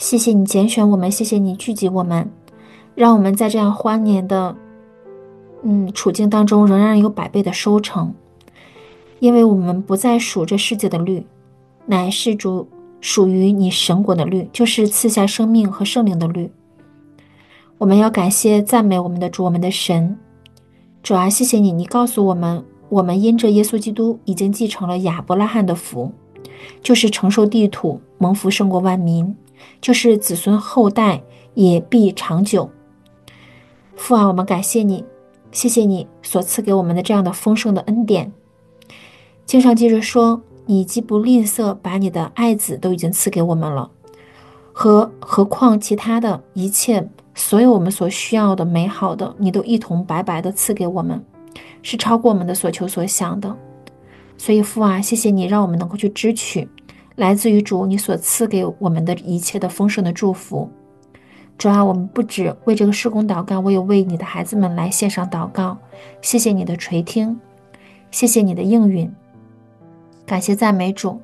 谢谢你拣选我们，谢谢你聚集我们，让我们在这样荒年的处境当中仍然有百倍的收成，因为我们不再数这世界的律，乃是主属于你神国的律，就是赐下生命和圣灵的律。我们要感谢赞美我们的主，我们的神。主啊，谢谢你，你告诉我们，我们因着耶稣基督已经继承了亚伯拉罕的福，就是承受地土，蒙福胜过万民，就是子孙后代也必长久。父啊，我们感谢你，谢谢你所赐给我们的这样的丰盛的恩典。经上记着说，你既不吝啬，把你的爱子都已经赐给我们了，何况其他的一切，所有我们所需要的美好的，你都一同白白的赐给我们，是超过我们的所求所想的。所以父啊，谢谢你让我们能够去支取来自于主你所赐给我们的一切的丰盛的祝福。主啊，我们不只为这个事工祷告，我也为你的孩子们来献上祷告。谢谢你的垂听，谢谢你的应允，感谢赞美主。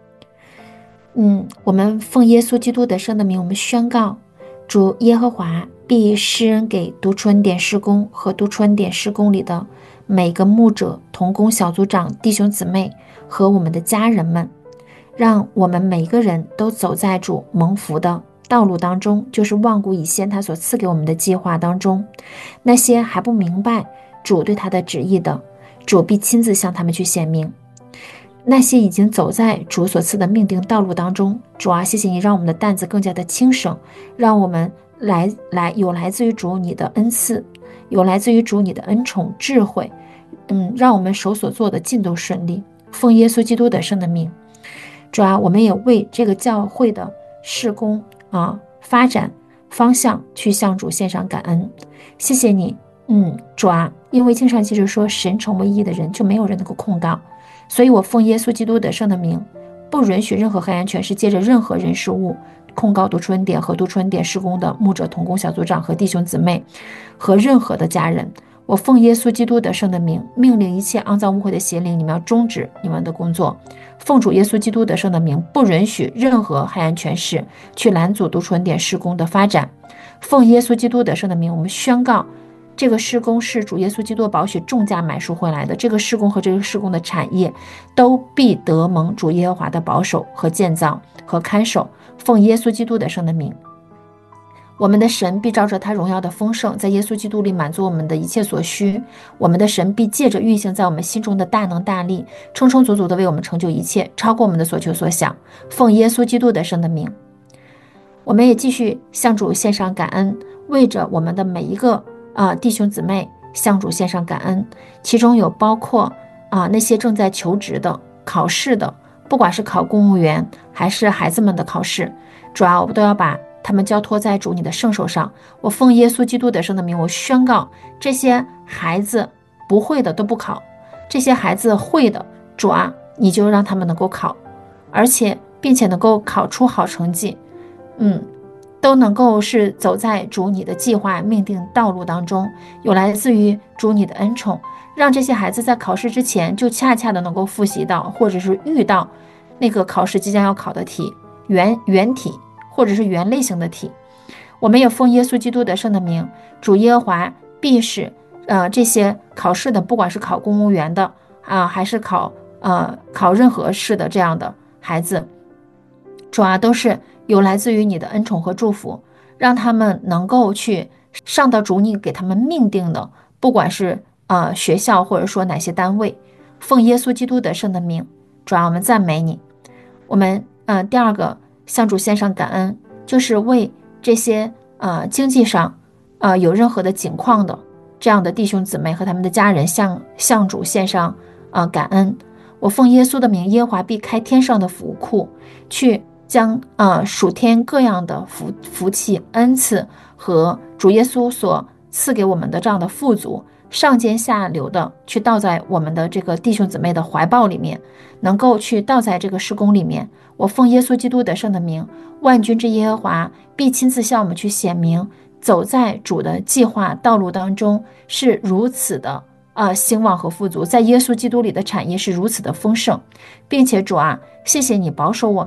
我们奉耶稣基督得胜的名，我们宣告，主耶和华必施恩给读出恩典事工和读出恩典事工里的每个牧者、同工、小组长、弟兄姊妹和我们的家人们，让我们每个人都走在主蒙福的道路当中，就是万古以先他所赐给我们的计划当中。那些还不明白主对他的旨意的，主必亲自向他们去显明。那些已经走在主所赐的命定道路当中，主啊，谢谢你让我们的担子更加的轻省，让我们有来自于主你的恩赐，有来自于主你的恩宠智慧，让我们手所做的尽都顺利。奉耶稣基督得胜的名，主啊，我们也为这个教会的事工发展方向去向主献上感恩。谢谢你，主啊，因为经上记着说，神成为义的人就没有人能够控告，所以我奉耶稣基督得胜的名，不允许任何黑暗权势借着任何人事物控告读出恩典和读出恩典事工的牧者、同工、小组长和弟兄姊妹和任何的家人。我奉耶稣基督得胜的名，命令一切肮脏污秽的邪灵，你们要终止你们的工作。奉主耶稣基督得胜的名，不允许任何黑暗权势去拦阻读出恩典事工的发展。奉耶稣基督得胜的名，我们宣告，这个事工是主耶稣基督宝血重价买赎回来的，这个事工和这个事工的产业都必得蒙主耶和华的保守和建造和看守。奉耶稣基督得胜的名，我们的神必照着他荣耀的丰盛，在耶稣基督里满足我们的一切所需。我们的神必借着运行在我们心中的大能大力，充充足足的为我们成就一切，超过我们的所求所想。奉耶稣基督得胜的名，我们也继续向主献上感恩，为着我们的每一个弟兄姊妹向主献上感恩，其中有包括那些正在求职的、考试的，不管是考公务员还是孩子们的考试，主啊，我们都要把他们交托在主你的圣手上。我奉耶稣基督得胜的名，我宣告，这些孩子不会的都不考，这些孩子会的，主啊，你就让他们能够考，并且能够考出好成绩，都能够是走在主你的计划命定道路当中，有来自于主你的恩宠，让这些孩子在考试之前就恰恰的能够复习到，或者是遇到那个考试即将要考的题，原题或者是原类型的题。我们也奉耶稣基督得胜的名，主耶和华必使这些考试的，不管是考公务员的还是考任何试的这样的孩子，主啊，都是有来自于你的恩宠和祝福，让他们能够去上到主你给他们命定的，不管是学校或者说哪些单位。奉耶稣基督得胜的名，主啊，我们赞美你。我们第二个向主献上感恩，就是为这些经济上有任何的境况的这样的弟兄姊妹和他们的家人向主献上感恩。我奉耶稣的名，耶和华必开天上的府库，去将属天各样的福气恩赐和主耶稣所赐给我们的这样的富足，上尖下流的去倒在我们的这个弟兄姊妹的怀抱里面，能够去倒在这个事工里面。我奉耶稣基督得胜的名，万军之耶和华必亲自向我们去显明，走在主的计划道路当中是如此的兴旺和富足，在耶稣基督里的产业是如此的丰盛，并且主啊，谢谢你保守我们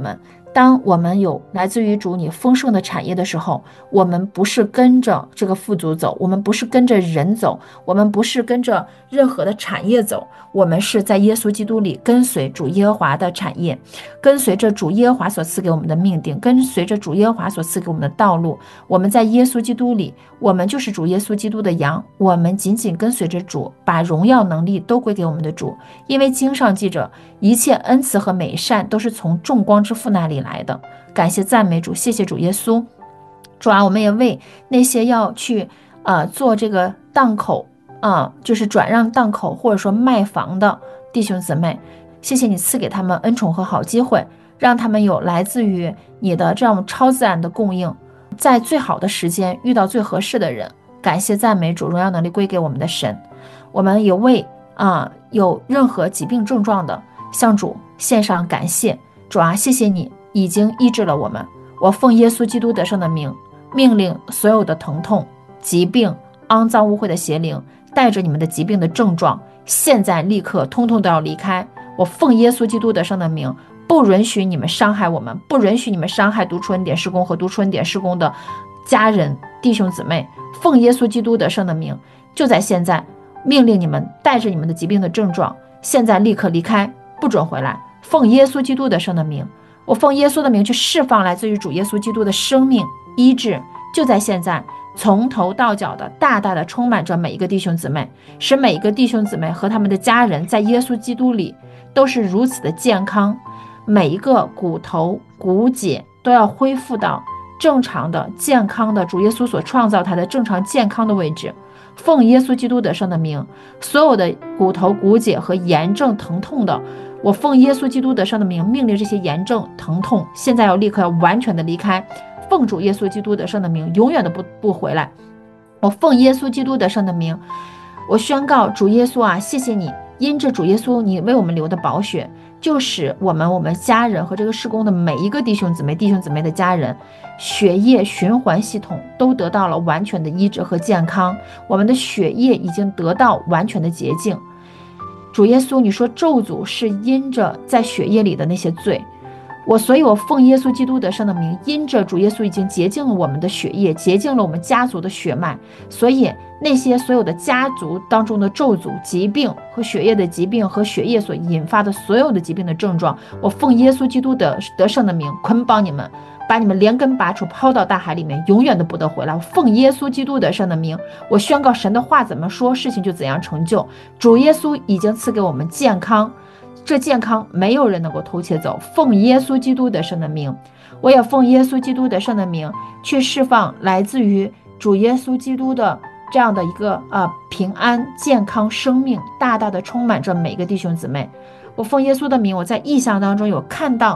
当我们有来自于主你丰盛的产业的时候，我们不是跟着这个富足走，我们不是跟着人走，我们不是跟着任何的产业走，我们是在耶稣基督里跟随主耶和华的产业，跟随着主耶和华所赐给我们的命定，跟随着主耶和华所赐给我们的道路。我们在耶稣基督里，我们就是主耶稣基督的羊，我们紧紧跟随着主，把荣耀能力都归给我们的主。因为经上记着，一切恩慈和美善都是从众光之父那里来的。感谢赞美主，谢谢主耶稣。主啊，我们也为那些要去做这个档口就是转让档口或者说卖房的弟兄姊妹，谢谢你赐给他们恩宠和好机会，让他们有来自于你的这样超自然的供应，在最好的时间遇到最合适的人。感谢赞美主，荣耀能力归给我们的神。我们也为有任何疾病症状的向主献上感谢。主啊，谢谢你已经医治了我们。我奉耶稣基督得胜的名，命令所有的疼痛、疾病、肮脏污秽的邪灵，带着你们的疾病的症状，现在立刻通通都要离开。我奉耶稣基督得胜的名，不允许你们伤害我们，不允许你们伤害读出恩典事工和读出恩典事工的家人弟兄姊妹。奉耶稣基督得胜的名，就在现在命令你们带着你们的疾病的症状，现在立刻离开，不准回来。奉耶稣基督得胜的名，我奉耶稣的名去释放来自于主耶稣基督的生命医治，就在现在从头到脚的大大的充满着每一个弟兄姊妹，使每一个弟兄姊妹和他们的家人在耶稣基督里都是如此的健康，每一个骨头骨节都要恢复到正常的健康的主耶稣所创造它的正常健康的位置。奉耶稣基督得胜的名，所有的骨头骨节和炎症疼痛的，我奉耶稣基督得胜的名，命令这些炎症疼痛现在要立刻要完全的离开。奉主耶稣基督得胜的名，永远的不回来。我奉耶稣基督得胜的名，我宣告主耶稣啊，谢谢你，因着主耶稣你为我们流的宝血，就使我们家人和这个事工的每一个弟兄姊妹的家人，血液循环系统都得到了完全的医治和健康，我们的血液已经得到完全的洁净。主耶稣，你说咒诅是因着在血液里的那些罪，所以我奉耶稣基督得胜的名，因着主耶稣已经洁净了我们的血液，洁净了我们家族的血脉，所以那些所有的家族当中的咒诅、疾病和血液的疾病和血液所引发的所有的疾病的症状，我奉耶稣基督的得胜的名捆绑你们，把你们连根拔出，抛到大海里面，永远都不得回来。我奉耶稣基督得胜的名，我宣告神的话怎么说，事情就怎样成就。主耶稣已经赐给我们健康，这健康没有人能够偷窃走。奉耶稣基督得胜的名，我也奉耶稣基督得胜的名去释放来自于主耶稣基督的这样的一个平安健康生命，大大的充满着每个弟兄姊妹。我奉耶稣的名，我在异象当中有看到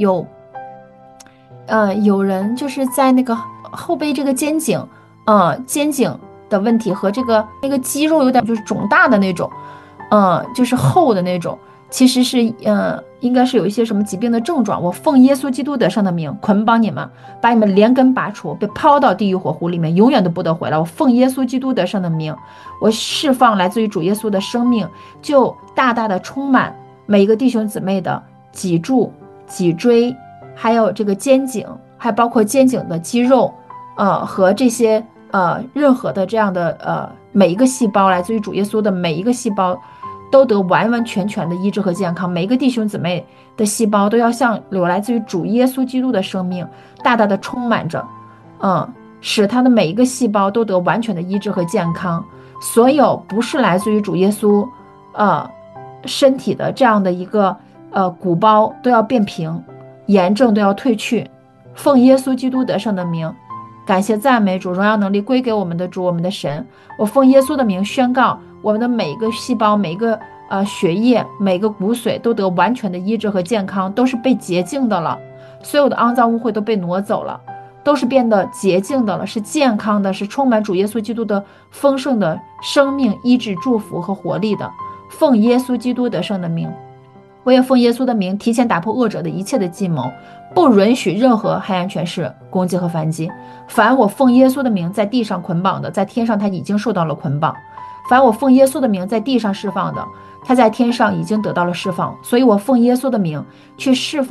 有人就是在那个后背这个肩颈的问题和那个肌肉有点就是肿大的那种，就是厚的那种，其实是应该是有一些什么疾病的症状。我奉耶稣基督得胜的名捆绑你们，把你们连根拔出，被抛到地狱火湖里面，永远都不得回来。我奉耶稣基督得胜的名，我释放来自于主耶稣的生命，就大大的充满每一个弟兄姊妹的脊柱、脊椎，还有这个肩颈，还包括肩颈的肌肉，和这些任何的这样的每一个细胞，来自于主耶稣的每一个细胞都得完完全全的医治和健康。每一个弟兄姊妹的细胞都要像有来自于主耶稣基督的生命，大大的充满着，使他的每一个细胞都得完全的医治和健康。所有不是来自于主耶稣身体的这样的一个鼓包都要变平，炎症都要退去。奉耶稣基督得胜的名，感谢赞美主，荣耀能力归给我们的主，我们的神。我奉耶稣的名宣告，我们的每一个细胞、每一个血液、每个骨髓都得完全的医治和健康，都是被洁净的了，所有的肮脏污秽都被挪走了，都是变得洁净的了，是健康的，是充满主耶稣基督的丰盛的生命、医治、祝福和活力的。奉耶稣基督得胜的名，我也奉耶稣的名提前打破恶者的一切的计谋，不允许任何黑暗权势攻击和反击。凡我奉耶稣的名在地上捆绑的，在天上他已经受到了捆绑；凡我奉耶稣的名在地上释放的，他在天上已经得到了释放。所以我奉耶稣的名去释放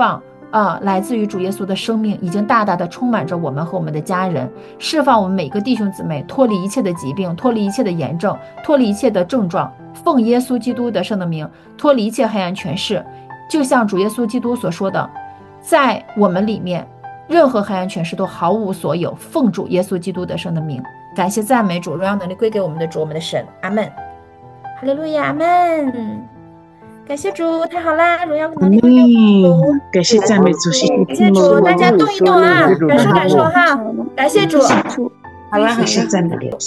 来自于主耶稣的生命已经大大的充满着我们和我们的家人，释放我们每个弟兄姊妹脱离一切的疾病，脱离一切的炎症，脱离一切的症状，奉耶稣基督得胜的名，脱离一切黑暗权势。就像主耶稣基督所说的，在我们里面任何黑暗权势都毫无所有，奉主耶稣基督得胜的名。感谢赞美主，荣耀能力归给我们的主，我们的神。阿们。哈利路亚，阿们。感谢主，太好啦！荣耀能力归给主。 感谢赞美主，谢谢感谢主，大家动一动啊，感受哈。感谢主。 好了，感谢赞美主。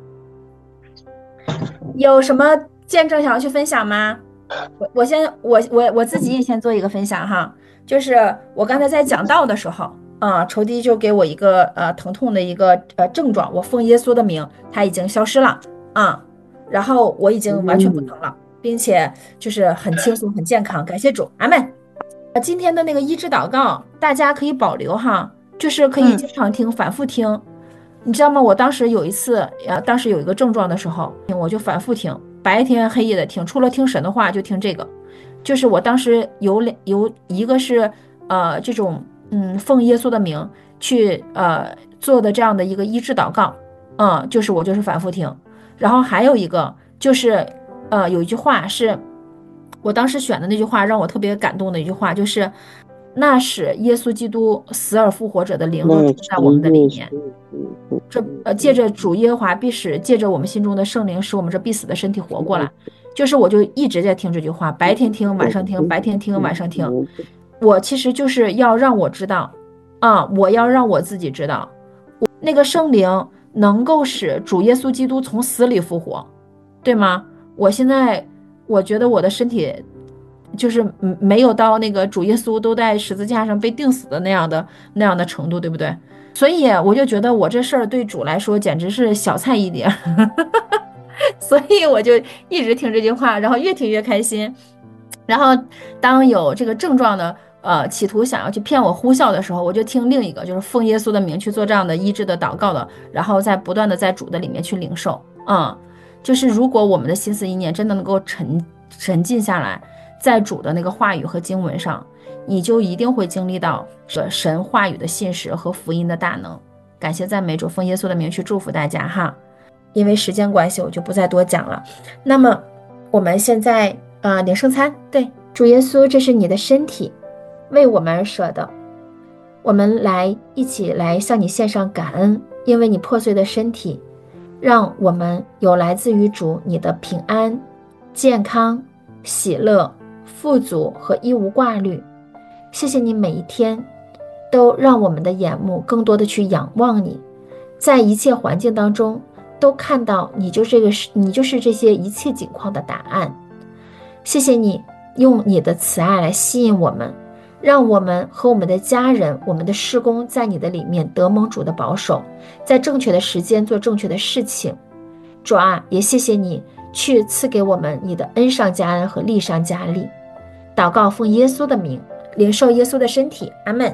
有什么见证想要去分享吗？我自己也先做一个分享哈，就是我刚才在讲道的时候仇敌就给我一个疼痛的一个症状，我奉耶稣的名，它已经消失了然后我已经完全不疼了，并且就是很轻松很健康，感谢主，阿们。今天的那个医治祷告大家可以保留哈，就是可以经常听反复听。你知道吗？我当时有一次当时有一个症状的时候，我就反复听，白天黑夜的听，除了听神的话就听这个。就是我当时有一个是这种奉耶稣的名去做的这样的一个医治祷告，就是我就是反复听。然后还有一个就是有一句话是我当时选的那句话，让我特别感动的一句话，就是那使耶稣基督死而复活者的灵都住在我们的里面。这借着主耶和华必使借着我们心中的圣灵，使我们这必死的身体活过来。就是我就一直在听这句话，白天听晚上听，白天听晚上听。我其实就是要让我知道我要让我自己知道，那个圣灵能够使主耶稣基督从死里复活，对吗？我现在我觉得我的身体就是没有到那个主耶稣都在十字架上被钉死的那样的程度，对不对？所以我就觉得我这事儿对主来说简直是小菜一碟所以我就一直听这句话，然后越听越开心。然后当有这个症状的企图想要去骗我呼啸的时候，我就听另一个就是奉耶稣的名去做这样的医治的祷告的，然后再不断的在主的里面去领受。就是如果我们的心思意念真的能够沉浸下来在主的那个话语和经文上，你就一定会经历到神话语的信实和福音的大能。感谢赞美主，奉耶稣的名去祝福大家哈。因为时间关系我就不再多讲了。那么我们现在领圣餐，对，主耶稣，这是你的身体，为我们而舍的，我们一起来向你献上感恩，因为你破碎的身体让我们有来自于主你的平安、健康、喜乐、富足和一无挂虑。谢谢你每一天都让我们的眼目更多的去仰望你，在一切环境当中都看到你就是这些一切境况的答案。谢谢你用你的慈爱来吸引我们，让我们和我们的家人，我们的事工在你的里面得蒙主的保守，在正确的时间做正确的事情。主啊，也谢谢你去赐给我们你的恩上加恩和利上加利。祷告奉耶稣的名，领受耶稣的身体，阿们。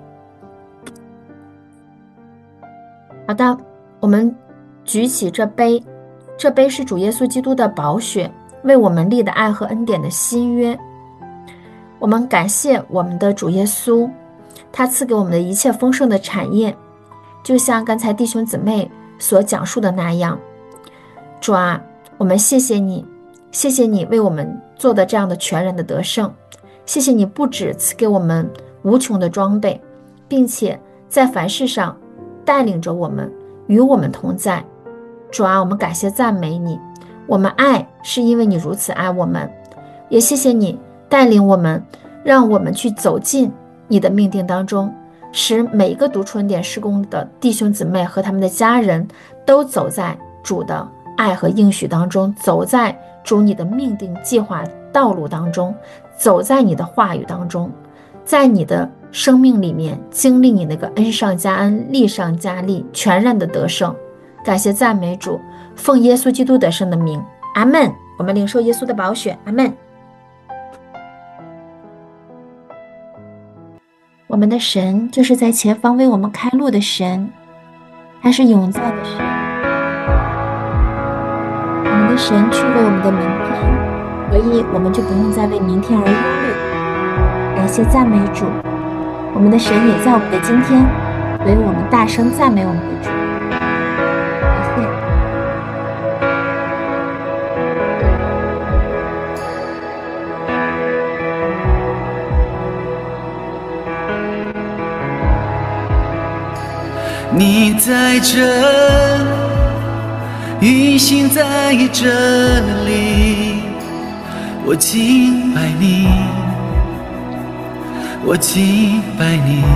好的，我们举起这杯，这杯是主耶稣基督的宝血为我们立的爱和恩典的新约。我们感谢我们的主耶稣，他赐给我们的一切丰盛的产业，就像刚才弟兄姊妹所讲述的那样。主啊，我们谢谢你，谢谢你为我们做的这样的全然的得胜，谢谢你不只赐给我们无穷的装备，并且在凡事上带领着我们，与我们同在。主啊，我们感谢赞美你，我们爱是因为你如此爱我们，也谢谢你带领我们，让我们去走进你的命定当中，使每一个读春点事工的弟兄姊妹和他们的家人都走在主的爱和应许当中，走在主你的命定计划道路当中，走在你的话语当中，在你的生命里面经历你那个恩上加恩，利上加利，全然的得胜。感谢赞美主，奉耶稣基督得胜的名，阿们。我们领受耶稣的宝血，阿们。我们的神就是在前方为我们开路的神，他是永在的神。我们的神去为我们的明天，所以我们就不用再为明天而忧虑。感谢赞美主， 我们的神也在我们的今天，所以我们大声赞美我们的主。谢谢。 你在这，运行在这里，我敬拜你，我敬拜你。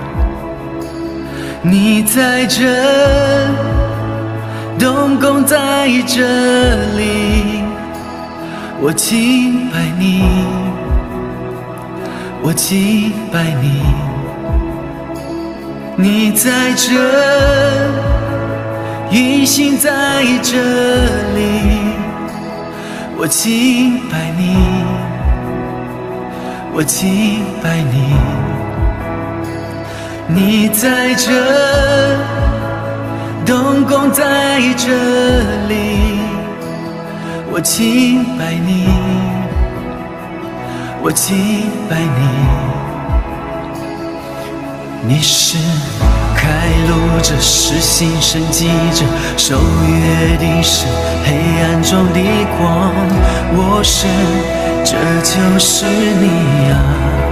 你在这，动工在这里，我敬拜你，我敬拜你。你在这，运行在这里，我敬拜你，我敬拜你。你在这，动工在这里，我敬拜你，我敬拜你。你是开路者，施行神迹者，守约的神，黑暗中的光，我神，这就是你啊。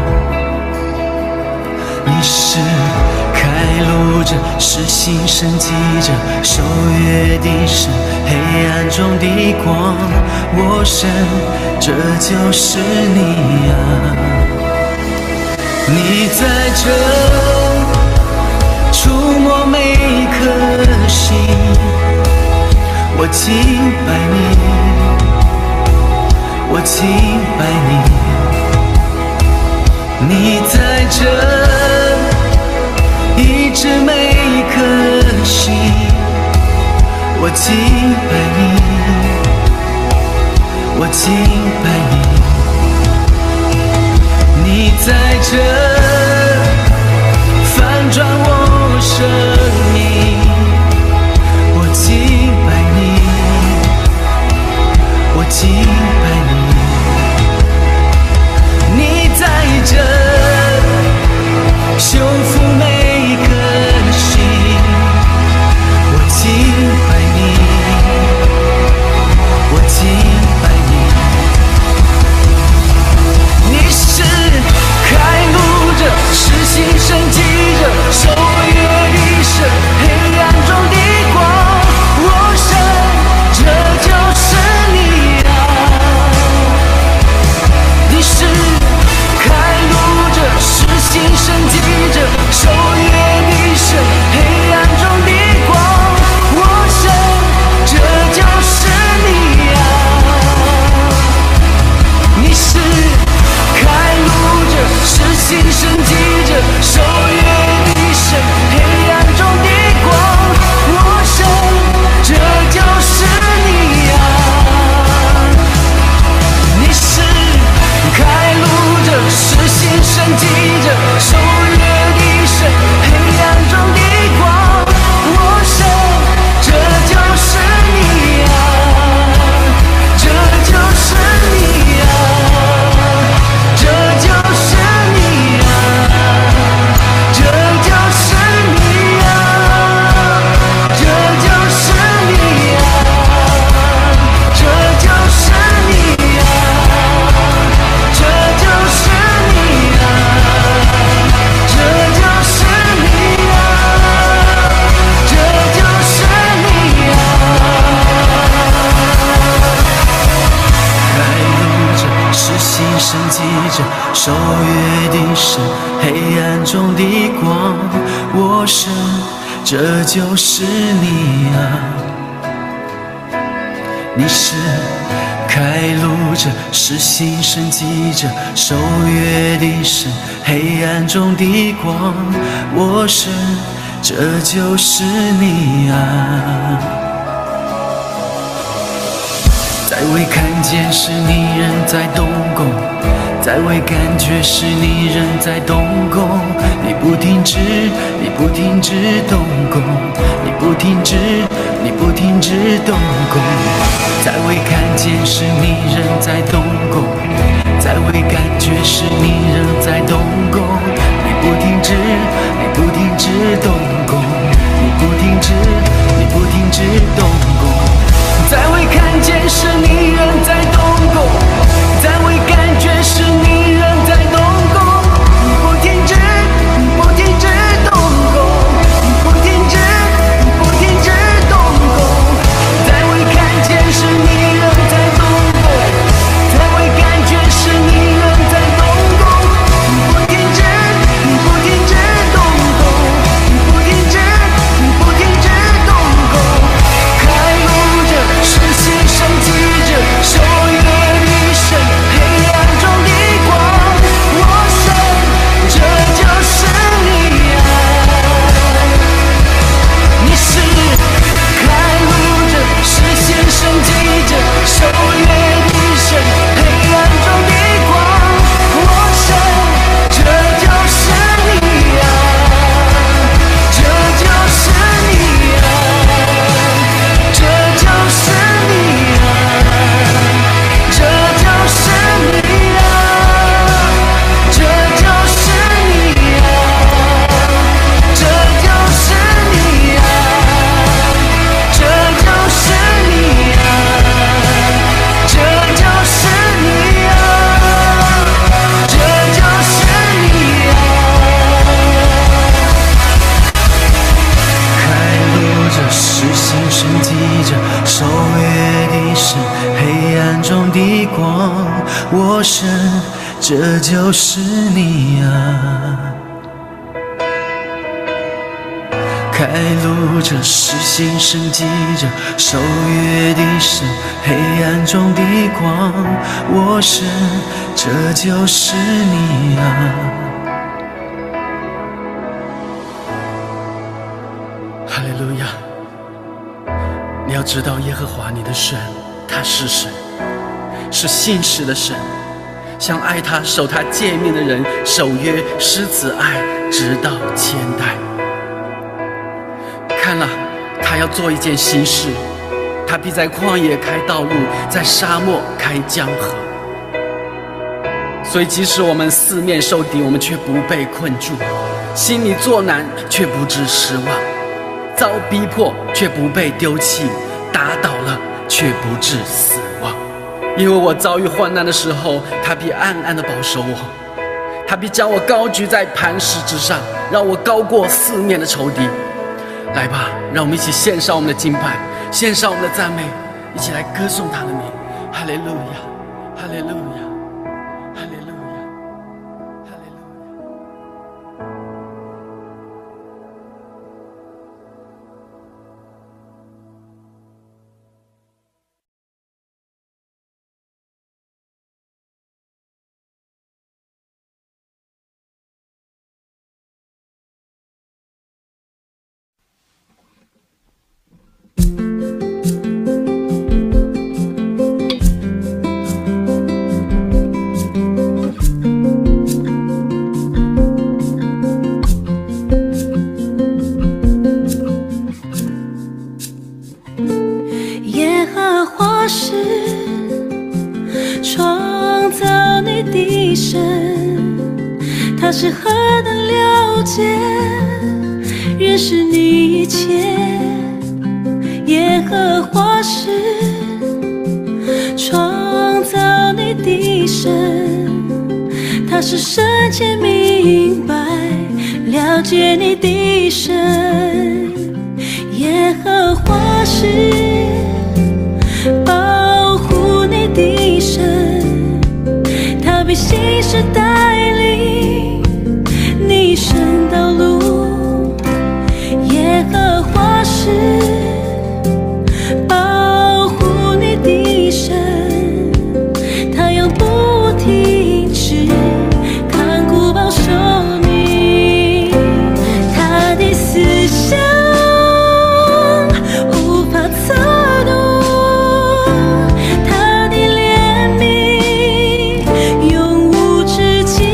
你是开路者，施行神迹者，守约的神，黑暗中的光，我神，这就是你啊。你在这，触摸每颗心，我敬拜你，我敬拜你。你在这，医治每颗心，我敬拜你，我敬拜你。你在这，翻转我生命，我敬拜你，我敬拜你。你在这，修复每颗心，我敬拜你，我敬拜你。你是开路者，施行神迹者，守约的神，黑暗中的光，我神，这就是你啊。你是开路者，施行神迹者，守约的神，黑暗中的光，我神，这就是你啊。你是开路者，施行神迹者，守约的神，黑暗中的光，我神，这就是你啊。你是开路者，施行神迹者，守约的神，黑暗中的光，我神，这就是你啊，这就是你啊，这就是你啊，这就是你啊，这就是你啊，这就是你啊，这就是你啊，这就是你啊，这就是你啊。开路者，施行神迹者，守约的神，黑暗中的光，我神，这就是你啊。你是开路者，施行神迹者，守约的神，黑暗中的光，我神，这就是你啊。在未看见时，你仍在动工；在未感觉时，你仍在动工。你不停止，你不停止动工；你不停止，你不停止动工。在未看见时，你仍在动工；在未感觉时，你仍在动工。你不不停止，你不停止动工，你不停止，你不停止动工。再未看见是你仍在动工，再未感觉是你仍在动工，你不停止，你不停止动工，你不停止，你不停止动工。再未看见是你仍在动工，再未感觉是你仍在动工，你不停止，你不停止动工，你不停止，你不停止动工。开路着，实现升级着，守约的神，黑暗中的光，我神，这就是你啊！你是开路着，实现升级着，守约的神，黑暗中的光，我神，这就是你啊！这就是你啊！这就是你啊！这就是你啊！这就是你啊！这就是你啊！这就是你啊！这就是你啊！这就是你啊！开路着，实行升级着，守约的神，黑暗中的光，我神，这就是你啊！开路着，实行升级着，守约的神，黑暗中的光，我神，这就是你啊！哈利路亚！你要知道耶和华你的神，他是神，是信实的神，向爱他、守他诫命的人守约施慈爱，直到千代。看了，他要做一件新事，他必在旷野开道路，在沙漠开江河。所以即使我们四面受敌，我们却不被困住；心里作难，却不致失望；遭逼迫，却不被丢弃；打倒了，却不致死亡。因为我遭遇患难的时候，他必暗暗地保守我，他必将我高举在磐石之上，让我高过四面的仇敌。来吧，让我们一起献上我们的敬拜，献上我们的赞美，一起来歌颂他的名。哈利路亚，哈利路亚，哈利路亚，哈利路亚。 耶和华是创造你的神，他是何等了解，认识你一切。耶和华是创造你的神，他是深切明白了解你的神。耶和华是保护你的神，他必信实带领你神道路。耶和华是保护你的神，他永不停止看顾保守你。他的思想他的怜悯永无止境。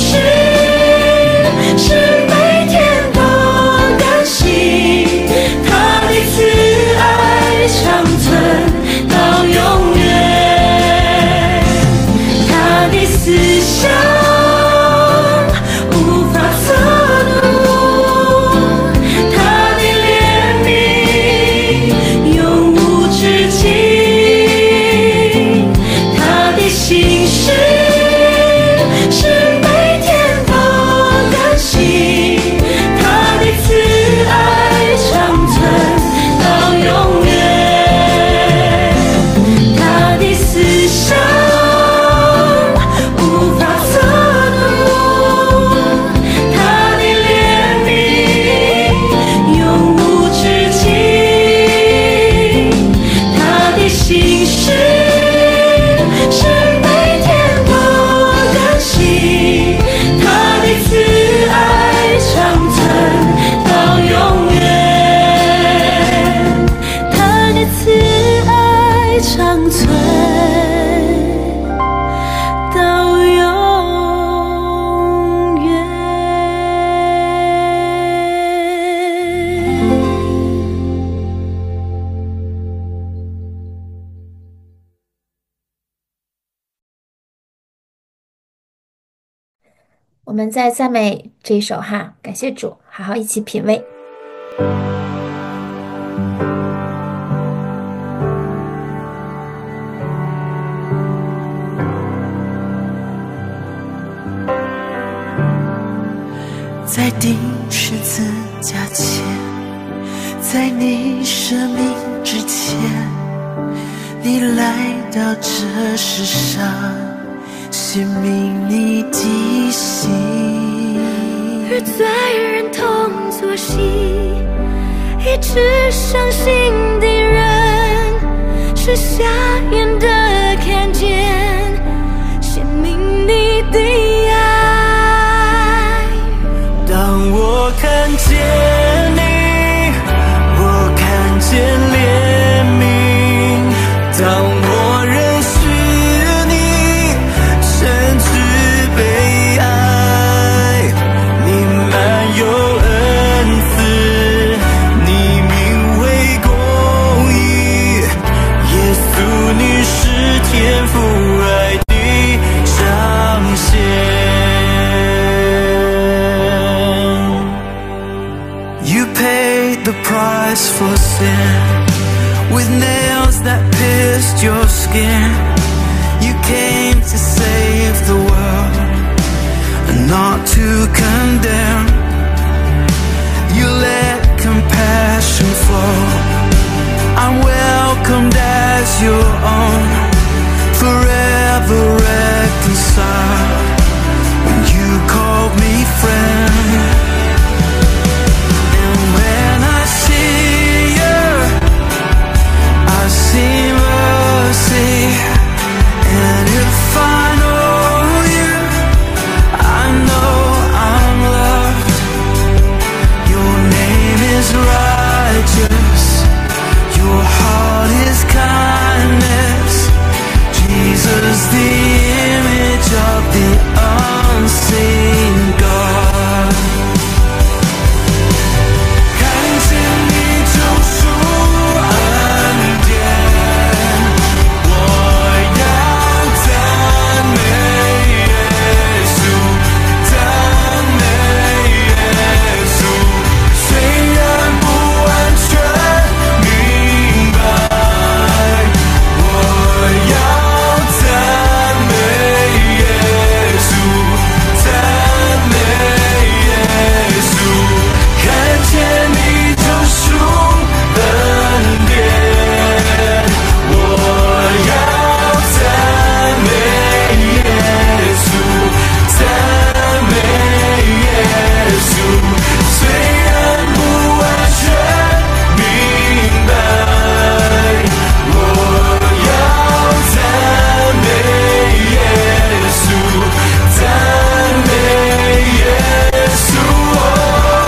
事，是每天都更新，他的慈爱长存到永远，他的思想无法测度，他的怜悯永无止境，他的心事是每天都更新，他的慈爱长存到永远，他的思想无法测度，他的怜悯永无止境，他的心事是每天都更新，他的慈爱长存到永远，他的慈爱长存到永远。 我们在赞美这一首哈，感谢主，好好一起品味。 在钉十字架前，在你生命之前，你来到这世上，显明你的心。 而在人同作戏，一直伤心的人，是瞎眼的看见，显明你的爱。 当我看见你，我看见怜悯，当我认识你，甚至被爱，你满有恩慈，你名为公义，耶稣你是天父爱的彰显。You paid the price for sin, with nails that pierced your skin. You came to save the world, and not to condemn. You let compassion flow. I'm welcomed as your own, forever reconciled. When you called me friend, and when I see you, I see mercy. And if I know you, I know I'm loved. Your name is righteous, your heart is kindness. Jesus, the image of the unseen God. 看见你救赎恩典，我要赞美耶稣，赞美耶稣。虽然不完全明白，我要赞美耶稣，赞美耶稣。看见你救赎恩典，我要赞美耶稣，赞美耶稣。虽然不完全明白，我要赞美耶稣，赞美耶稣。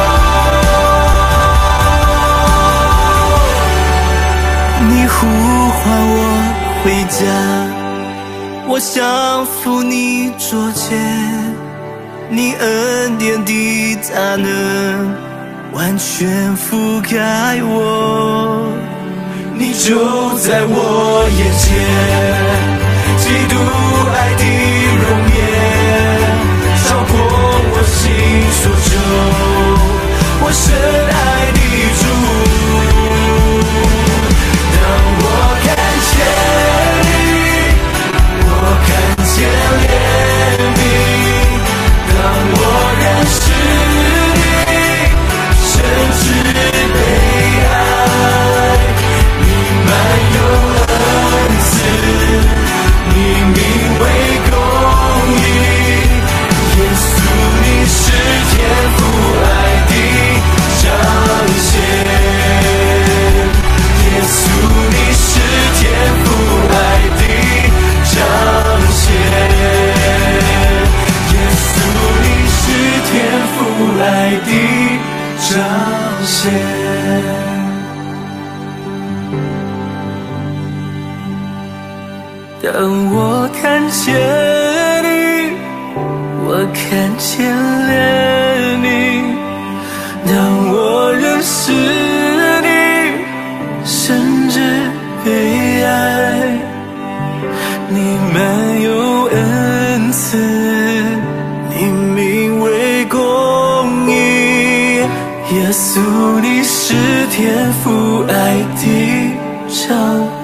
你呼唤我回家，我降服你桌前， 你恩典的大能完全覆盖我，你就在我眼前，基督爱的容颜超过我心所求，我深爱的主。当我看见你，我看见怜悯，当我认识你，甚至被爱，你满有恩慈，你名为公义，耶稣你是天父爱的彰显，耶稣你是天父爱的彰显，耶稣你是天父爱的彰显。当我看见你，我看见怜悯，当我认识你，甚至被爱，你满有恩慈，你名为公义，耶稣你是天父爱的彰